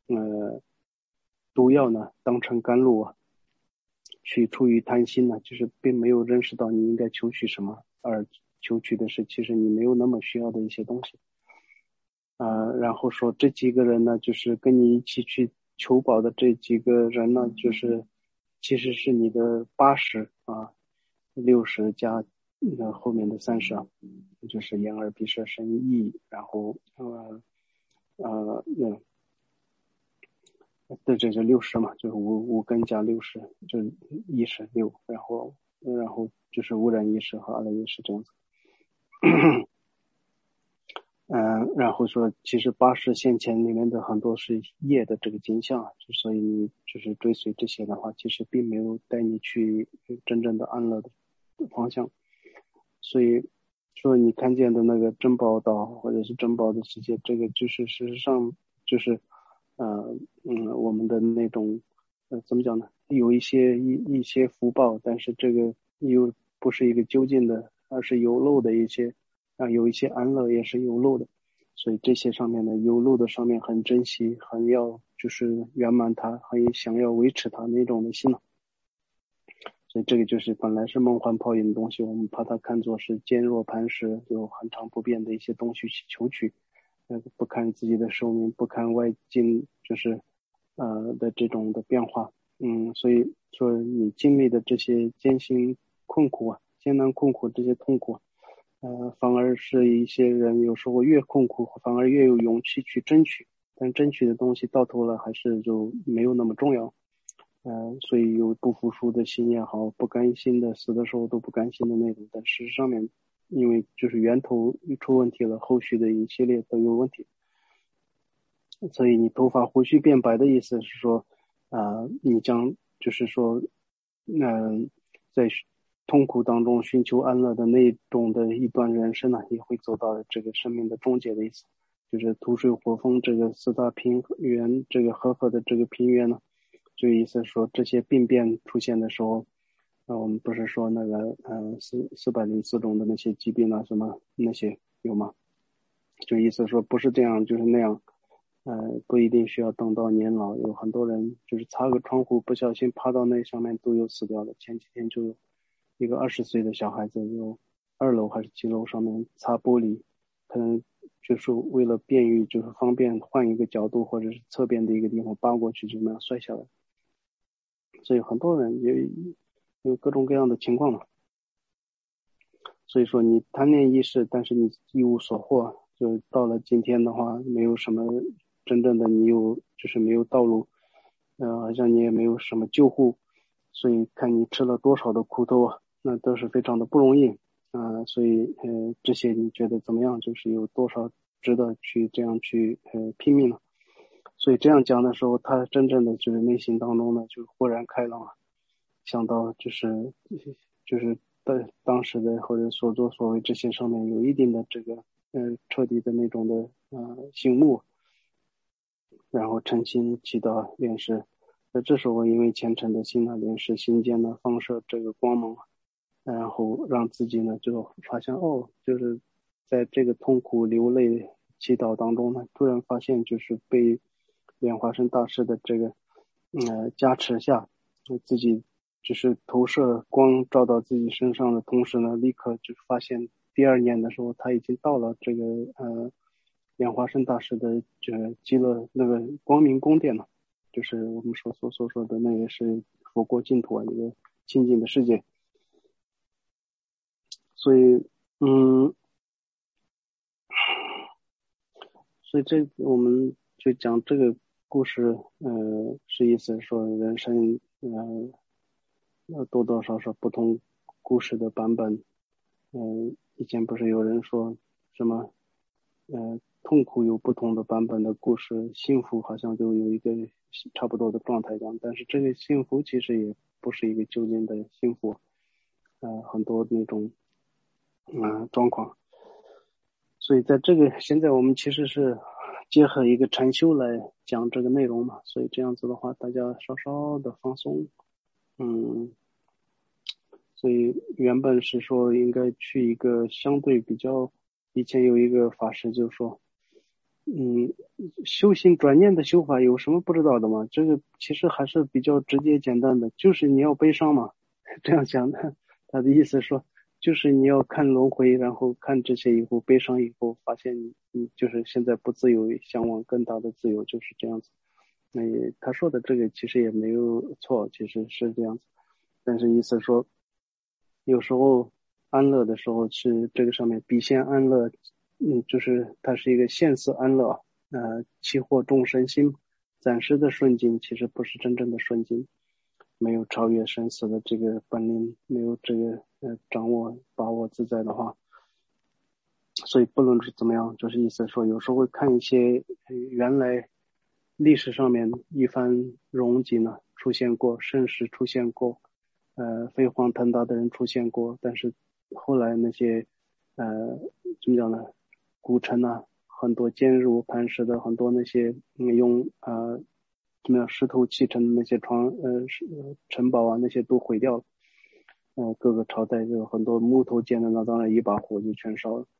Speaker 1: 毒药呢当成甘露啊，去出于贪心呢，就是并没有认识到你应该求取什么，而求取的是其实你没有那么需要的一些东西。然后说这几个人呢，就是跟你一起去求宝的这几个人呢，就是其实是你的80啊，60加后面的30啊，就是眼耳鼻舌身意，然后对，这就60嘛，就是五根加60，就是意识6，然后就是无染意识和阿赖耶识这样子。然后说其实80现前里面的很多是业的这个景象，所以你就是追随这些的话，其实并没有带你去真正的安乐的方向。所以说你看见的那个珍宝岛或者是珍宝的世界，这个就是事实上就是我们的那种怎么讲呢，有一些福报，但是这个又不是一个究竟的，而是有漏的一些有一些安乐也是有漏的， 所以这些上面呢，有漏的上面很珍惜，很要就是圆满它，很想要维持它那种的心。所以这个就是本来是梦幻泡影的东西，我们把它看作是坚若磐石，就恒常不变的一些东西去求取，不看自己的寿命，不看外境，就是的这种的变化。所以说你经历的这些艰辛困苦啊，艰难困苦这些痛苦，反而是一些人有时候越困苦，反而越有勇气去争取，但争取的东西到头了还是就没有那么重要。所以有不服输的心也好，不甘心的，死的时候都不甘心的那种。但事实上面，因为就是源头出问题了，后续的一系列都有问题。所以你头发胡须变白的意思是说，你将就是说，在痛苦当中寻求安乐的那种的一段人生呢，也会走到这个生命的终结的意思。就是土水火风这个四大平原，这个和合的这个平原呢。就意思说这些病变出现的时候，我们不是说那个404种的那些疾病啊什么那些有吗？就意思说不是这样就是那样，不一定需要等到年老，有很多人就是擦个窗户不小心爬到那上面都有死掉的。前几天就有一个20岁的小孩子，有2楼还是几楼上面擦玻璃，可能就是为了便于就是方便换一个角度或者是侧边的一个地方扒过去，就那样摔下来。所以很多人也有各种各样的情况嘛。所以说你贪恋一时，但是你一无所获，就到了今天的话，没有什么真正的你就是没有道路，好像你也没有什么救护，所以看你吃了多少的苦头啊，那都是非常的不容易所以这些你觉得怎么样？就是有多少值得去这样去拼命呢？所以这样讲的时候，他真正的就是内心当中呢，就豁然开朗，想到就是当时的或者所作所为这些上面有一定的这个彻底的那种的醒悟，然后诚心祈祷莲师。这时候因为虔诚的心呢，莲师心间呢放射这个光芒，然后让自己呢就发现就是在这个痛苦流泪祈祷当中呢，突然发现就是被莲花生大师的这个加持下，自己就是投射光照到自己身上的同时呢，立刻就发现第2年的时候他已经到了这个莲花生大师的极乐那个光明宫殿了，就是我们所说的那个是佛国净土一个清净的世界。所以我们就讲这个故事是意思说人生多多少少不同故事的版本。以前不是有人说什么痛苦有不同的版本的故事，幸福好像就有一个差不多的状态这样，但是这个幸福其实也不是一个究竟的幸福，很多那种状况。所以在这个现在我们其实是结合一个禅修来讲这个内容嘛，所以这样子的话大家稍稍的放松。所以原本是说应该去一个相对比较，以前有一个法师就说修行转念的修法有什么不知道的吗？这个其实还是比较直接简单的，就是你要悲伤嘛，这样讲的。他的意思说就是你要看轮回，然后看这些以后悲伤以后发现你就是现在不自由，向往更大的自由，就是这样子。那他说的这个其实也没有错，其实是这样子，但是意思说有时候安乐的时候是这个上面彼现安乐，就是它是一个现世安乐，期获众生心，暂时的顺境其实不是真正的顺境，没有超越生死的这个本领，没有这个掌握把握自在的话，所以不论是怎么样，就是意思说有时候会看一些原来历史上面一番荣景呢出现过，盛世出现过，飞黄腾达的人出现过，但是后来那些怎么讲呢，古城啊，很多坚如磐石的很多那些用怎么样石头砌成的那些城堡啊，那些都毁掉了。各个朝代就很多木头建的，那当然一把火就全烧了。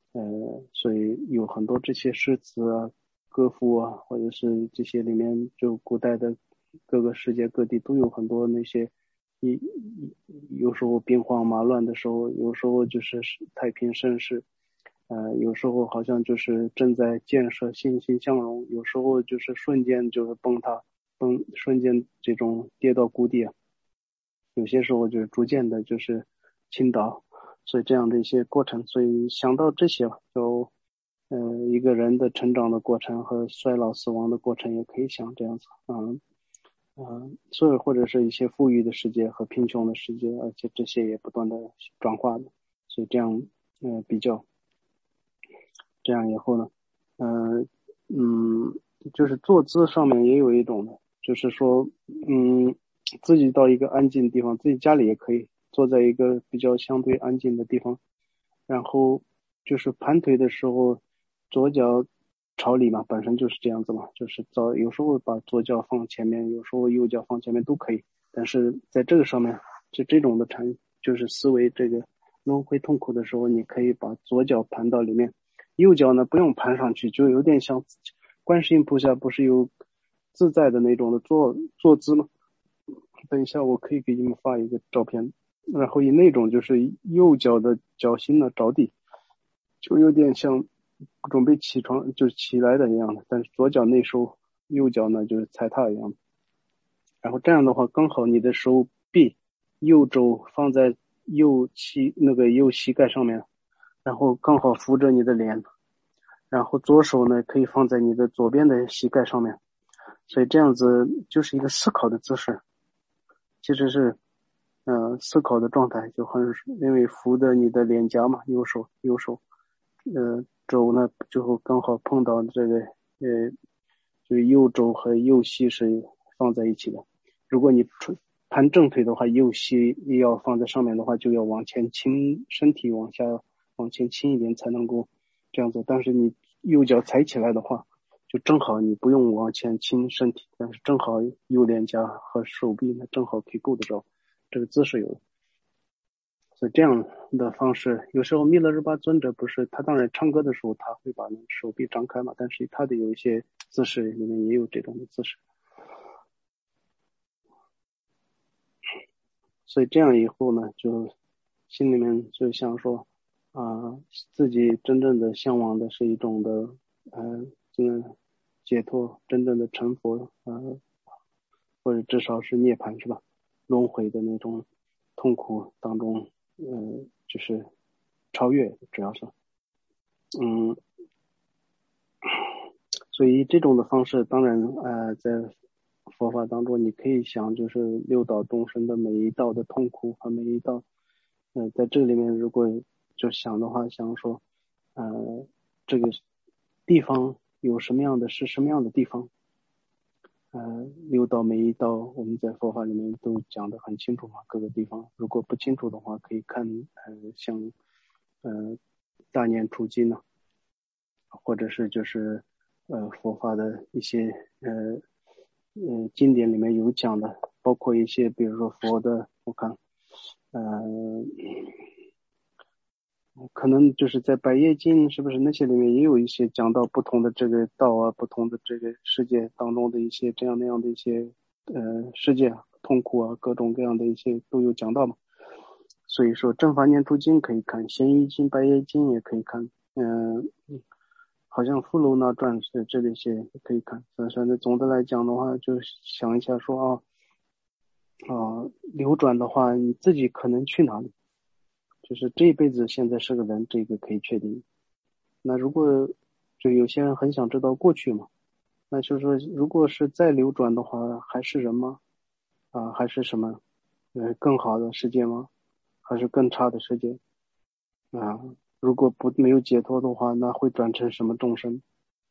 Speaker 1: 所以有很多这些诗词啊、歌赋啊，或者是这些里面，就古代的各个世界各地都有很多那些一有时候兵荒马乱的时候，有时候就是太平盛世，有时候好像就是正在建设欣欣向荣，有时候就是瞬间就是瞬间这种跌到谷底啊，有些时候就是逐渐的就是倾倒，所以这样的一些过程，所以想到这些就一个人的成长的过程和衰老死亡的过程也可以想这样子，所以或者是一些富裕的世界和贫穷的世界，而且这些也不断的转化的，所以这样比较这样以后呢，呃就是坐姿上面也有一种的，就是说自己到一个安静的地方，自己家里也可以坐在一个比较相对安静的地方，然后就是盘腿的时候，左脚朝里嘛，本身就是这样子嘛，就是有时候把左脚放前面，有时候右脚放前面都可以，但是在这个上面，就这种的就是思维这个轮回痛苦的时候，你可以把左脚盘到里面，右脚呢不用盘上去，就有点像观世音菩萨不是有自在的那种的坐姿吗？等一下我可以给你们发一个照片，然后以那种就是右脚的脚心呢着地，就有点像准备起床就起来的一样的，但是左脚内收，右脚呢就是踩踏一样的。然后这样的话，刚好你的手臂右肘放在右膝盖上面，然后刚好扶着你的脸，然后左手呢可以放在你的左边的膝盖上面，所以这样子就是一个思考的姿势，其实是思考的状态，就很因为扶的你的脸颊嘛，右手肘呢就刚好碰到这个就是右肘和右膝是放在一起的。如果你盘正腿的话，右膝要放在上面的话，就要往前倾，身体往前倾一点才能够这样做。但是你右脚踩起来的话，就正好你不用往前倾身体，但是正好右脸颊和手臂呢正好可以够得着，这个姿势有。所以这样的方式，有时候弥勒日巴尊者不是他当然唱歌的时候他会把那个手臂张开嘛，但是他的有一些姿势里面也有这种的姿势。所以这样以后呢，就心里面就想说自己真正的向往的是一种的这个解脱，真正的成佛或者至少是涅槃是吧？轮回的那种痛苦当中，就是超越，主要是嗯，所以这种的方式，当然在佛法当中，你可以想，就是六道众生的每一道的痛苦和每一道，在这里面如果就想的话，想说，这个地方有什么样的是什么样的地方，六道每一道我们在佛法里面都讲得很清楚嘛，各个地方如果不清楚的话，可以看像大年初几呢，或者是就是佛法的一些经典里面有讲的，包括一些比如说佛的，我看呃可能就是在百业经是不是那些里面也有一些讲到不同的这个道啊，不同的这个世界当中的一些这样那样的一些世界痛苦啊，各种各样的一些都有讲到嘛。所以说正法念处经可以看，咸鱼经、百业经也可以看，好像富楼那传是这里些可以看。所以说呢，总的来讲的话，就想一下说流转的话，你自己可能去哪里？就是这一辈子现在是个人，这个可以确定。那如果就有些人很想知道过去嘛，那就是说，如果是再流转的话，还是人吗？还是什么？更好的世界吗？还是更差的世界？啊，如果没有解脱的话，那会转成什么众生？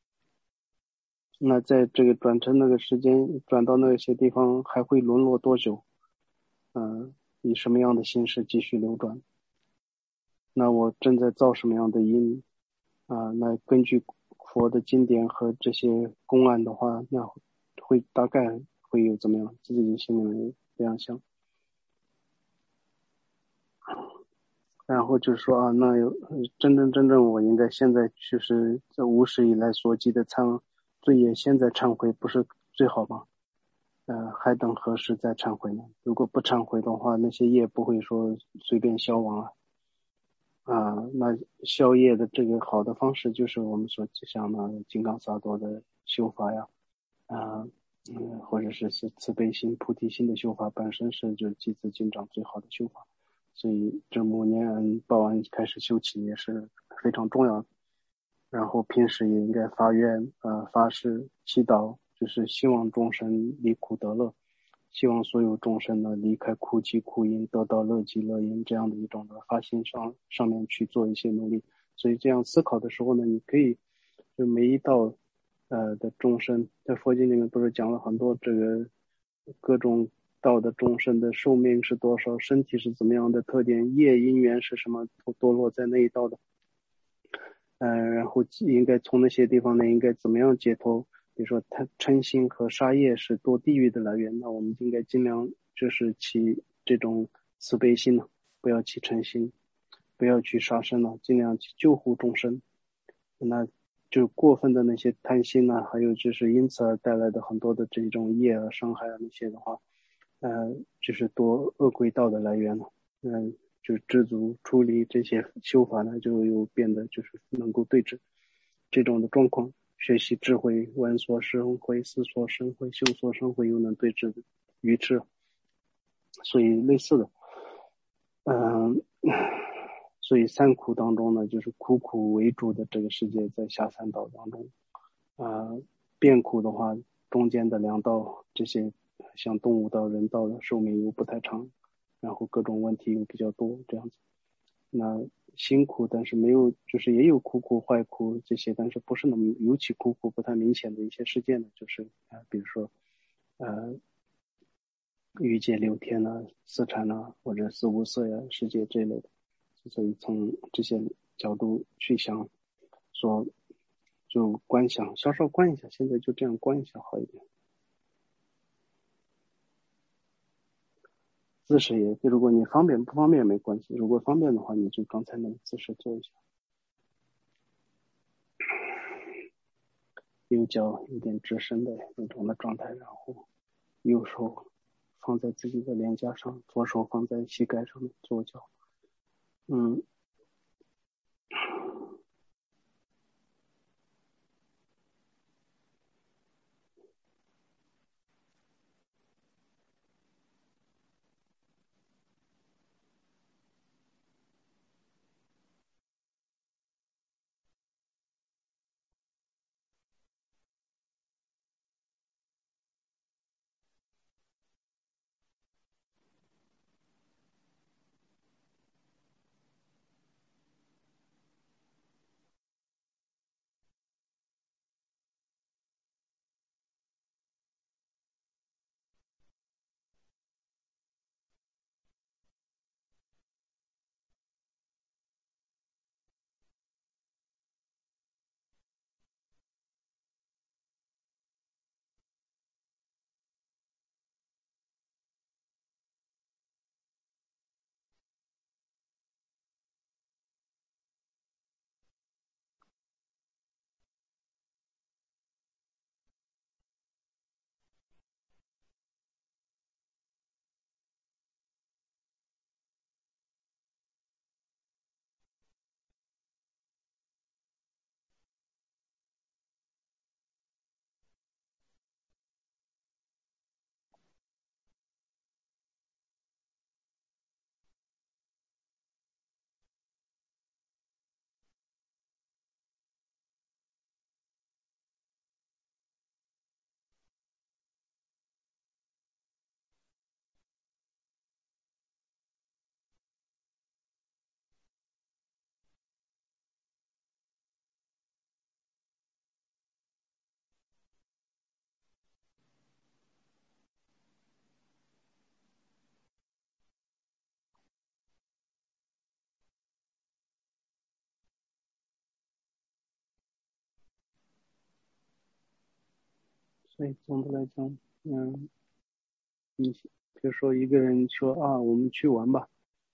Speaker 1: 那在这个转成那个时间，转到那些地方，还会沦落多久？以什么样的形式继续流转？那我正在造什么样的因？那根据佛的经典和这些公案的话，那会大概会有怎么样？自己心里面这样想。 然后就说啊，那真正我应该现在就是这无始以来所积的罪业，现在忏悔不是最好吗？还等何时再忏悔呢？如果不忏悔的话，那些业不会说随便消亡啊。那消业的这个好的方式就是我们所讲的金刚萨埵的修法呀，啊、或者是慈悲心、菩提心的修法本身是就是积资净障最好的修法，所以这母念恩报恩开始修起也是非常重要的。然后平时也应该发愿、发誓、祈祷，就是希望众生离苦得乐，希望所有众生呢离开苦集苦因，得到乐极乐因这样的一种的发心上面去做一些努力。所以这样思考的时候呢，你可以就每一道的众生，在佛经里面不是讲了很多这个各种道的众生的寿命是多少，身体是怎么样的特点，业因缘是什么，都落在那一道的。然后应该从那些地方呢，应该怎么样解脱？比如说，他嗔心和杀业是堕地狱的来源，那我们应该尽量就是起这种慈悲心呢，不要起嗔心，不要去杀生了，尽量去救护众生。那就过分的那些贪心呢，还有就是因此而带来的很多的这种业啊、伤害啊那些的话，就是多恶鬼道的来源了。就知足处理这些修法呢，就又变得就是能够对治这种的状况。学习智慧，闻所生慧，思所生慧，修所生慧，又能对治愚痴。所以类似的，嗯，所以三苦当中呢，就是苦苦为主的这个世界，在下三道当中，变苦的话，中间的两道这些像动物道、人道的寿命又不太长，然后各种问题又比较多，这样子。那辛苦，但是没有，就是也有苦苦、坏苦这些，但是不是那么尤其苦苦不太明显的一些事件呢？就是比如说，呃，欲界六天呐、四禅呐，或者四无色呀、世界这一类的。所以从这些角度去想，说就观想，稍稍观一下，现在就这样观一下好一点。姿势也，如果你方便不方便没关系，如果方便的话，你就刚才那个姿势做一下。右脚有点直伸的那种的状态，然后右手放在自己的脸颊上，左手放在膝盖上面，左脚，嗯，所以总的来讲，你比如说一个人说啊，我们去玩吧，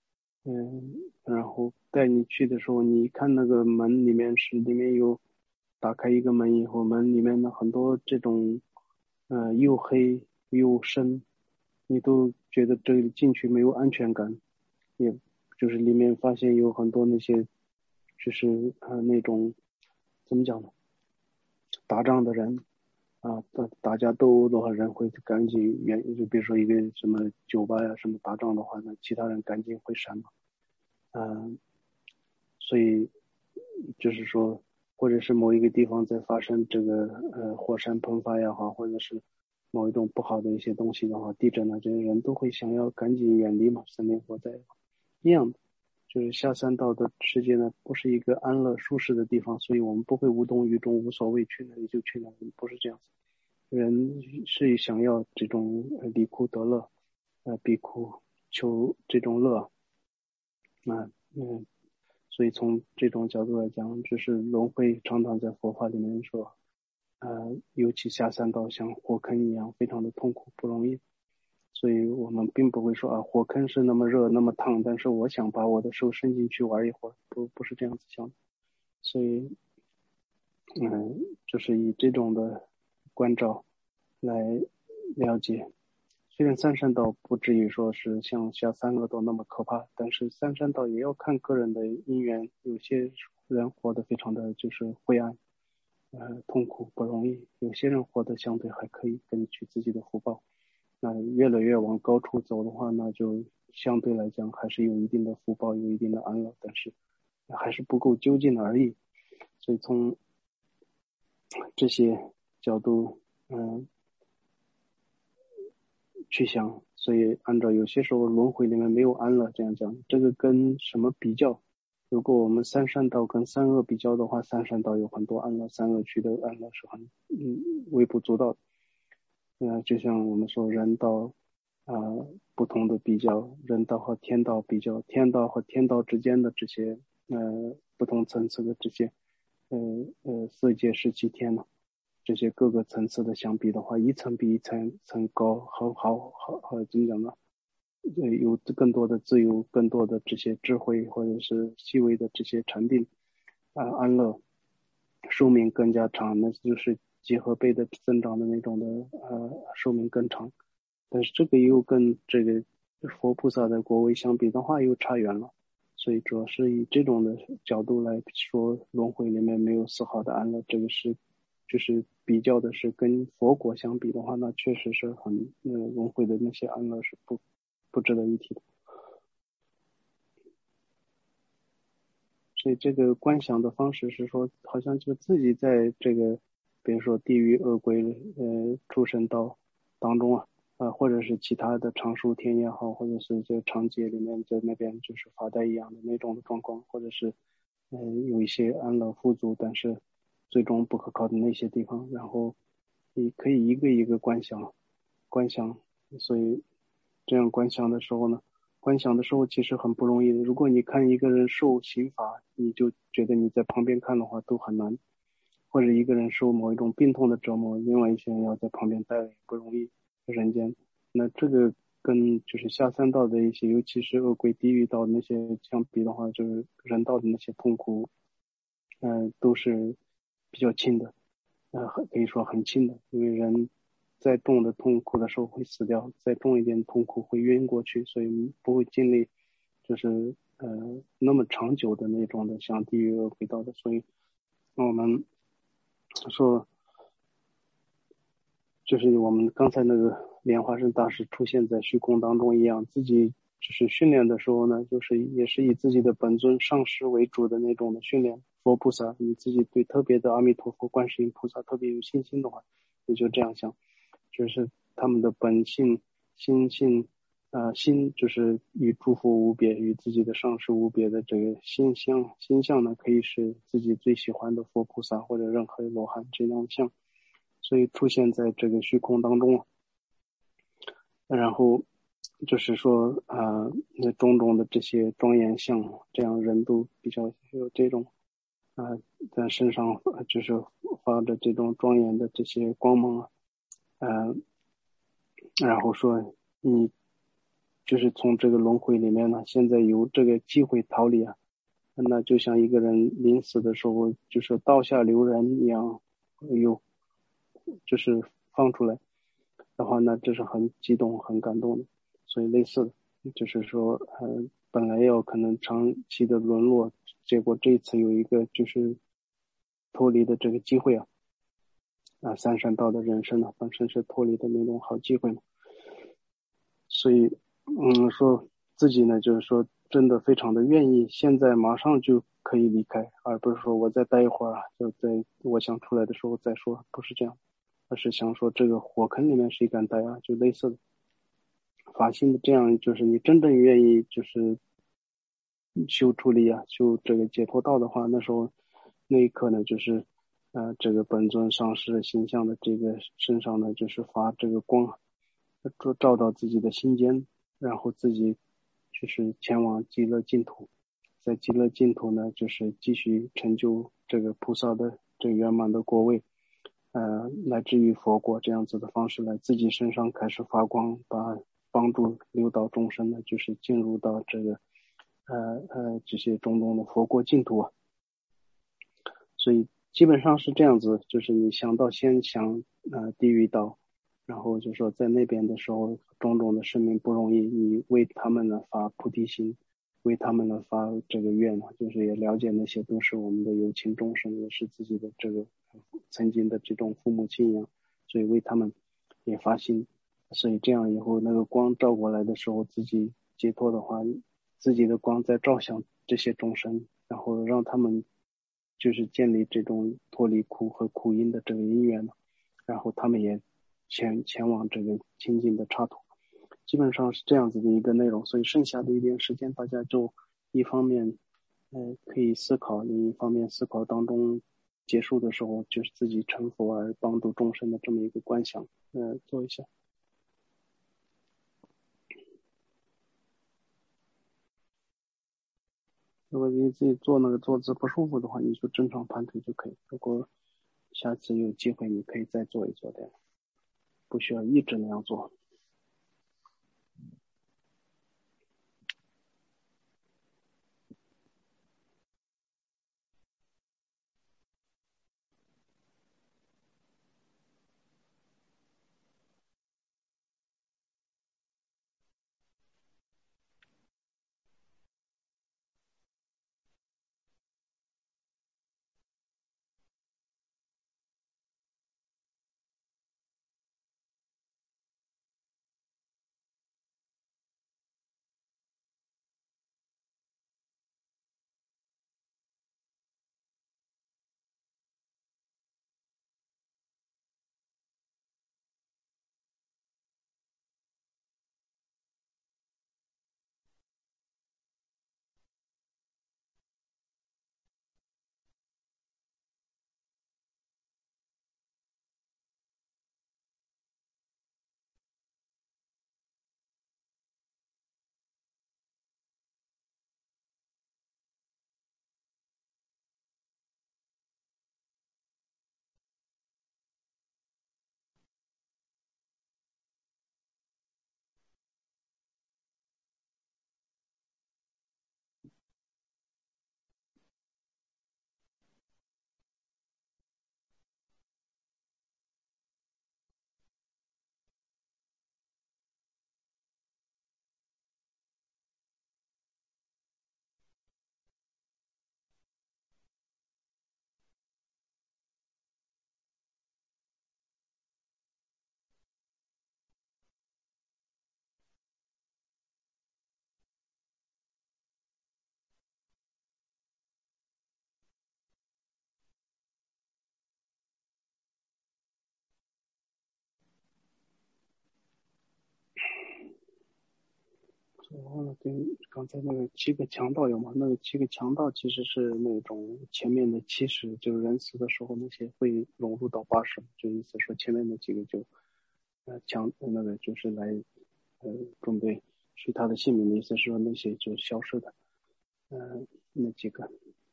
Speaker 1: 然后带你去的时候，你看那个门里面有打开一个门以后，门里面的很多这种又黑又深，你都觉得这里进去没有安全感，也就是里面发现有很多那些就是那种怎么讲呢，打仗的人打架斗殴的话，人会赶紧远，就比如说一个什么酒吧呀，什么打仗的话，那其他人赶紧会闪嘛。嗯、所以就是说，或者是某一个地方在发生这个火山喷发也好，或者是某一种不好的一些东西的话，地震啊，这些人都会想要赶紧远离嘛，森林火灾一样的。就是下三道的世界呢，不是一个安乐舒适的地方，所以我们不会无动于衷，无所谓，去哪里就去哪里，不是这样子。人是想要这种离苦得乐，避苦求这种乐，啊，所以从这种角度来讲，就是轮回常常在佛法里面说，尤其下三道像火坑一样，非常的痛苦不容易。所以我们并不会说火坑是那么热那么烫，但是我想把我的手伸进去玩一会儿，不是这样子想的。所以，就是以这种的关照来了解。虽然三善道不至于说是像下三恶道那么可怕，但是三善道也要看个人的因缘。有些人活得非常的就是灰暗，痛苦不容易；有些人活得相对还可以，根据自己的福报。那越来越往高处走的话，那就相对来讲还是有一定的福报，有一定的安乐，但是还是不够究竟而已。所以从这些角度，去想，所以按照有些时候轮回里面没有安乐这样讲，这个跟什么比较？如果我们三善道跟三恶比较的话，三善道有很多安乐，三恶趣的安乐是很微不足道的。就像我们说人道不同的比较，人道和天道比较，天道和天道之间的这些不同层次的这些色界十七天呢，这些各个层次的相比的话，一层比一层高，好，怎么讲呢？有更多的自由，更多的这些智慧，或者是细微的这些禅定安乐，寿命更加长，那就是几何倍的增长的那种的寿命更长。但是这个又跟这个佛菩萨的果位相比的话，又差远了。所以主要是以这种的角度来说，轮回里面没有丝毫的安乐，这个是就是比较的是跟佛果相比的话，那确实是很轮回的那些安乐是不值得一提的。所以这个观想的方式是说，好像就自己在这个，比如说地狱恶鬼畜生道当中或者是其他的长寿天也好，或者是这长劫里面在那边就是发呆一样的那种的状况，或者是有一些安乐富足，但是最终不可靠的那些地方，然后你可以一个一个观想，所以这样观想的时候呢。观想的时候其实很不容易的。如果你看一个人受刑罚，你就觉得你在旁边看的话都很难，或者一个人受某一种病痛的折磨，另外一些人要在旁边待也不容易。人间，那这个跟就是下三道的一些，尤其是恶鬼地狱道那些相比的话，就是人道的那些痛苦，都是比较轻的，可以说很轻的，因为人再重的痛苦的时候会死掉，再重一点痛苦会晕过去，所以不会经历就是那么长久的那种的像地狱恶鬼道的，所以我们说就是我们刚才那个莲花生大师出现在虚空当中一样，自己就是训练的时候呢，就是也是以自己的本尊上师为主的那种的训练。佛菩萨，你自己对特别的阿弥陀佛、观世音菩萨特别有信心的话，也就这样想，就是他们的本性心就是与诸佛无别，与自己的上师无别的这个心相呢，可以是自己最喜欢的佛菩萨或者任何罗汉这样相。所以出现在这个虚空当中，然后就是说那种种的这些庄严相，这样人都比较有这种在身上就是发着这种庄严的这些光芒然后说你就是从这个轮回里面呢，现在有这个机会逃离啊，那就像一个人临死的时候，就是刀下留人一样，有就是放出来的话，那这是很激动、很感动的。所以类似的，就是说，本来要可能长期的沦落，结果这一次有一个就是脱离的这个机会啊，三善道的人生呢，本身是脱离的那种好机会嘛。所以，说自己呢，就是说真的非常的愿意，现在马上就可以离开，而不是说我再待一会儿啊，就在我想出来的时候再说，不是这样，而是想说这个火坑里面谁敢待啊，就类似的发心的这样，就是你真正愿意就是修出离啊，修这个解脱道的话，那时候那一刻呢，就是这个本尊上师形象的这个身上呢，就是发这个光，照到自己的心间，然后自己就是前往极乐净土，在极乐净土呢，就是继续成就这个菩萨的这个圆满的果位，乃至于佛果这样子的方式来自己身上开始发光，帮助六道众生呢，就是进入到这个这些种种的佛国净土啊。所以基本上是这样子，就是你想到先想地狱道，然后就说在那边的时候，种种的生命不容易，你为他们呢发菩提心，为他们呢发这个愿嘛，就是也了解那些都是我们的有情众生，也是自己的这个曾经的这种父母亲一样，所以为他们也发心，所以这样以后那个光照过来的时候，自己解脱的话，自己的光在照向这些众生，然后让他们就是建立这种脱离苦和苦因的这个因缘，然后他们也前往这个清净的刹土，基本上是这样子的一个内容。所以剩下的一点时间，大家就一方面可以思考，另一方面思考当中结束的时候，就是自己成佛而帮助众生的这么一个观想，做一下。如果你自己做那个坐姿不舒服的话，你就正常盘腿就可以。如果下次有机会，你可以再做一做的，不需要一直那样做。然后呢，跟刚才那个七个强盗有吗？那个七个强盗其实是那种前面的70，就是人死的时候那些会融入到80，就意思说前面那几个就那个就是来准备取他的性命的意思是说那些就消失的，那几个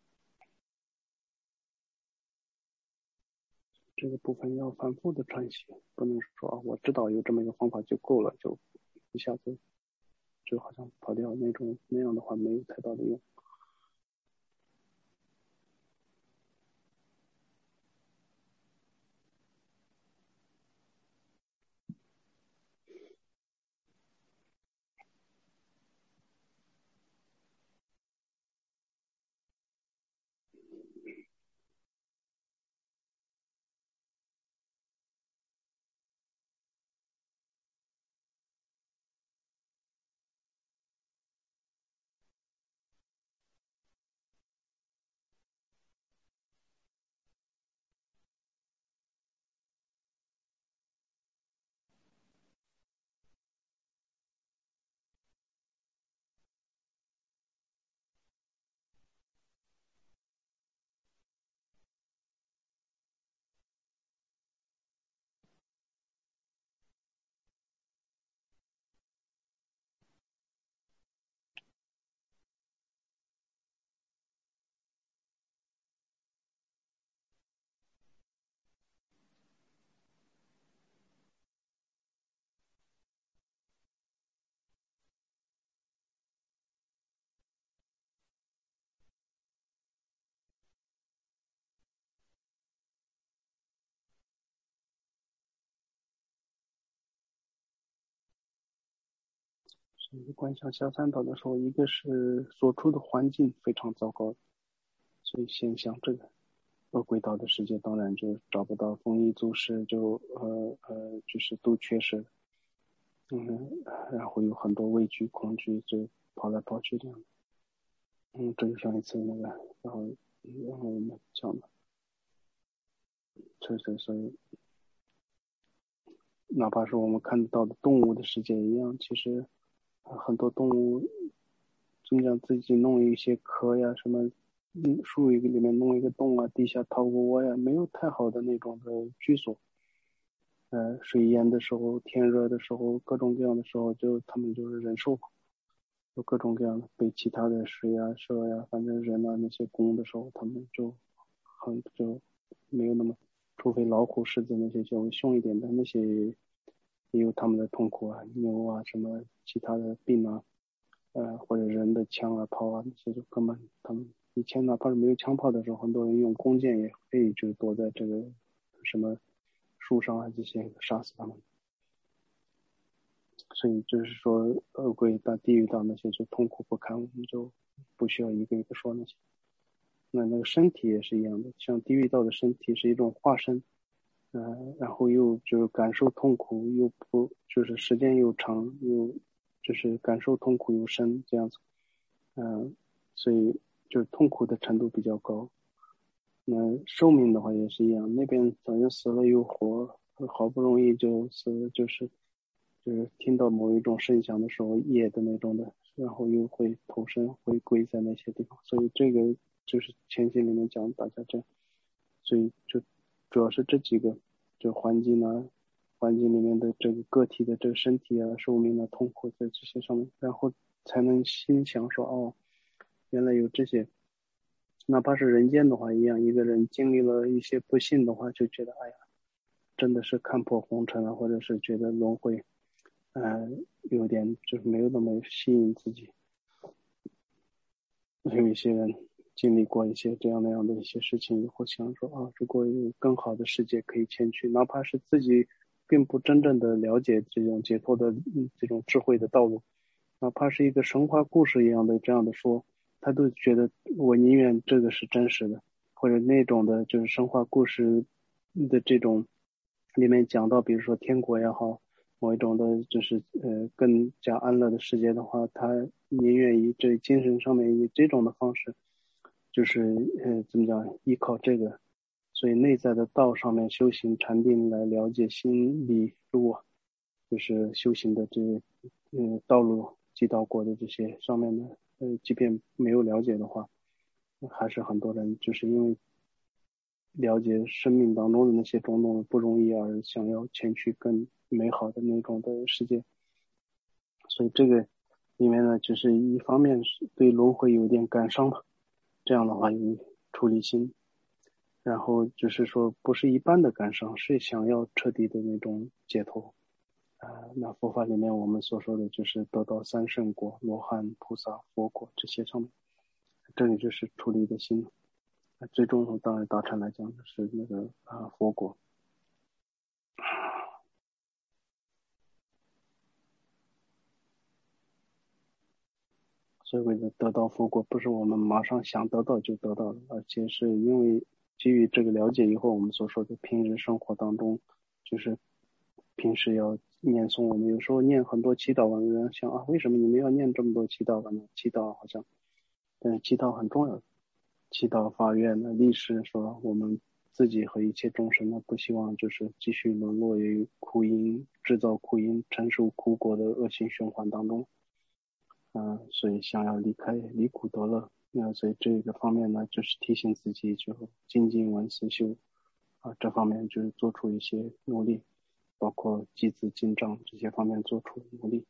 Speaker 1: 这个部分要反复的传习，不能说我知道有这么一个方法就够了，就一下子就好像跑掉那样的话没有太大的用。所以观想下三岛的时候，一个是所处的环境非常糟糕，所以先想这个恶鬼岛的世界，当然就找不到丰衣足食，就是都缺失，然后有很多畏惧恐惧，就跑来跑去这样。这就上一次那个，然后我们讲的，所以哪怕是我们看到的动物的世界一样，其实很多动物怎么讲，自己弄一些壳呀，什么树里面弄一个洞啊，地下掏个窝呀，没有太好的那种的居所。水淹的时候，天热的时候，各种各样的时候，他们就是忍受嘛，有各种各样的被其他的水呀、蛇呀，反正人啊那些攻的时候，他们就没有那么，除非老虎、狮子那些稍微凶一点的那些也有他们的痛苦啊，牛啊什么其他的病啊，或者人的枪啊炮啊那些就根本他们以前哪怕是没有枪炮的时候，很多人用弓箭也可以就躲在这个什么树上啊这些杀死他们。所以就是说恶鬼到地狱到那些就痛苦不堪，我们就不需要一个一个说那些。那个身体也是一样的，像地狱道的身体是一种化身，然后又就是感受痛苦，又不就是时间又长，又就是感受痛苦又深这样子，所以就是痛苦的程度比较高。那寿命的话也是一样，那边反正死了又活，好不容易就死了，就是听到某一种声响的时候夜的那种的，然后又会投身回归在那些地方，所以这个就是前期里面讲大家这样，所以就主要是这几个，就环境啊，环境里面的这个个体的这个身体啊、寿命啊、痛苦在这些上面，然后才能心想说哦，原来有这些。哪怕是人间的话一样，一个人经历了一些不幸的话，就觉得哎呀，真的是看破红尘了，或者是觉得轮回，有点就是没有那么吸引自己。有一些人经历过一些这样那样的一些事情以后，想说啊，如果有更好的世界可以前去，哪怕是自己并不真正的了解这种解脱的这种智慧的道路，哪怕是一个神话故事一样的这样的说，他都觉得我宁愿这个是真实的，或者那种的就是神话故事的这种里面讲到，比如说天国也好，某一种的就是更加安乐的世界的话，他宁愿以这精神上面以这种的方式，就是怎么讲，依靠这个，所以内在的道上面修行禅定来了解心理路，就是修行的这道路几道过的这些上面的即便没有了解的话，还是很多人就是因为了解生命当中的那些种种不容易而想要前去更美好的那种的世界，所以这个里面呢，就是一方面是对轮回有点感伤嘛，这样的话有出离心，然后就是说不是一般的感伤，是想要彻底的那种解脱， 那佛法里面我们所说的就是得到三圣果、罗汉、菩萨、佛果这些上面，这里就是处理的心。最终当然大乘来讲是那个佛果。所以为了得到佛果，不是我们马上想得到就得到的，而且是因为基于这个了解以后，我们所说的平日生活当中，就是平时要念诵，我们有时候念很多祈祷文，有人想为什么你们要念这么多祈祷文呢？祈祷好像，但是祈祷很重要，祈祷发愿的历史说我们自己和一切众生呢，不希望就是继续沦落于苦因，制造苦因，承受苦果的恶性循环当中。所以想要离苦得乐，所以这个方面呢，就是提醒自己就精进闻思修这方面就是做出一些努力，包括积资进账这些方面做出努力，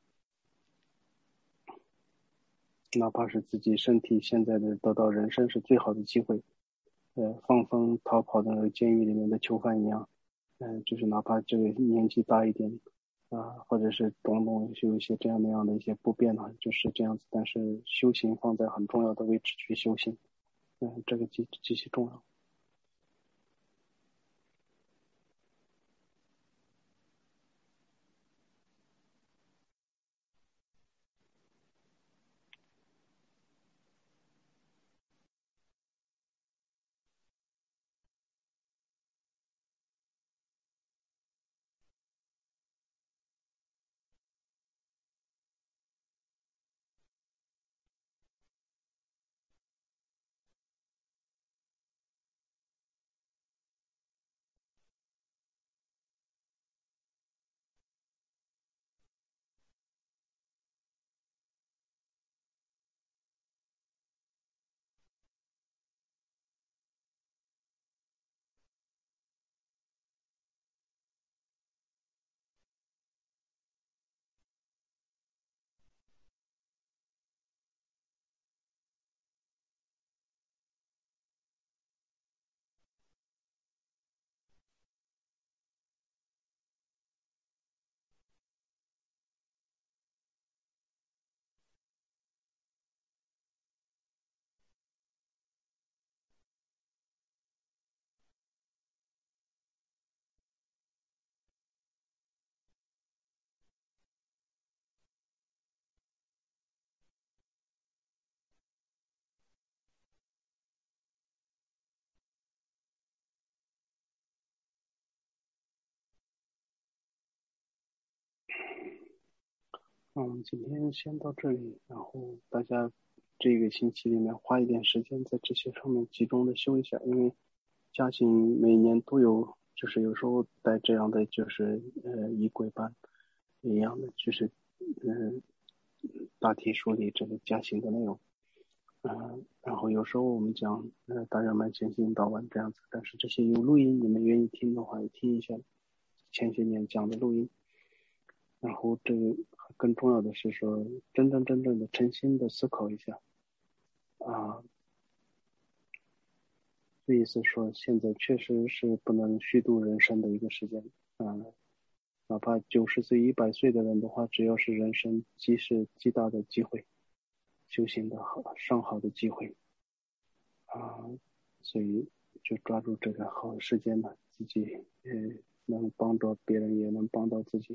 Speaker 1: 哪怕是自己身体现在的得到人生是最好的机会，放风逃跑的监狱里面的囚犯一样，就是哪怕这个年纪大一点。或者是种种有一些这样那样的一些不便呢，就是这样子。但是修行放在很重要的位置去修行，这个极其重要。那我们今天先到这里，然后大家这个星期里面花一点时间在这些上面集中的修一下，因为嘉兴每年都有，就是有时候带这样的就是仪轨班一样的，就是大体梳理这个嘉兴的内容。然后有时候我们讲大圆满先行导完这样子，但是这些有录音，你们愿意听的话也听一下前些年讲的录音。然后这个更重要的是说，真正的诚心的思考一下这意思说现在确实是不能虚度人生的一个时间哪怕90岁100岁的人的话，只要是人生极大的机会，修行的上好的机会所以就抓住这个好时间呢，自己能帮到别人，也能帮到自己。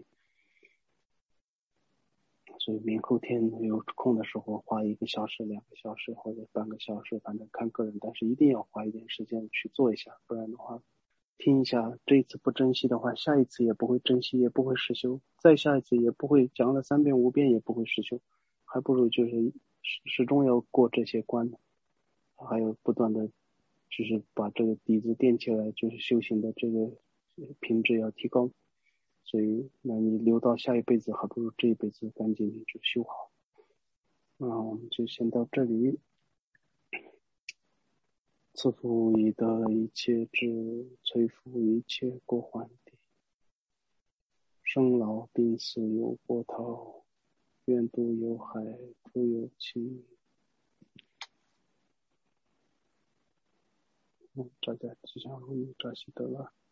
Speaker 1: 所以明后天有空的时候花1个小时、2个小时或者半个小时，反正看个人，但是一定要花一点时间去做一下，不然的话听一下，这一次不珍惜的话，下一次也不会珍惜，也不会实修，再下一次也不会，讲了3遍5遍也不会实修，还不如就是始终要过这些关，还有不断的就是把这个底子垫起来，就是修行的这个品质要提高。所以那你留到下一辈子，还不如这一辈子赶紧就修好。那我们就先到这里。赐福以得一切智，摧伏一切过患地。生老病死有波涛，愿度有海诸有情。大家吉祥如意，扎西德勒。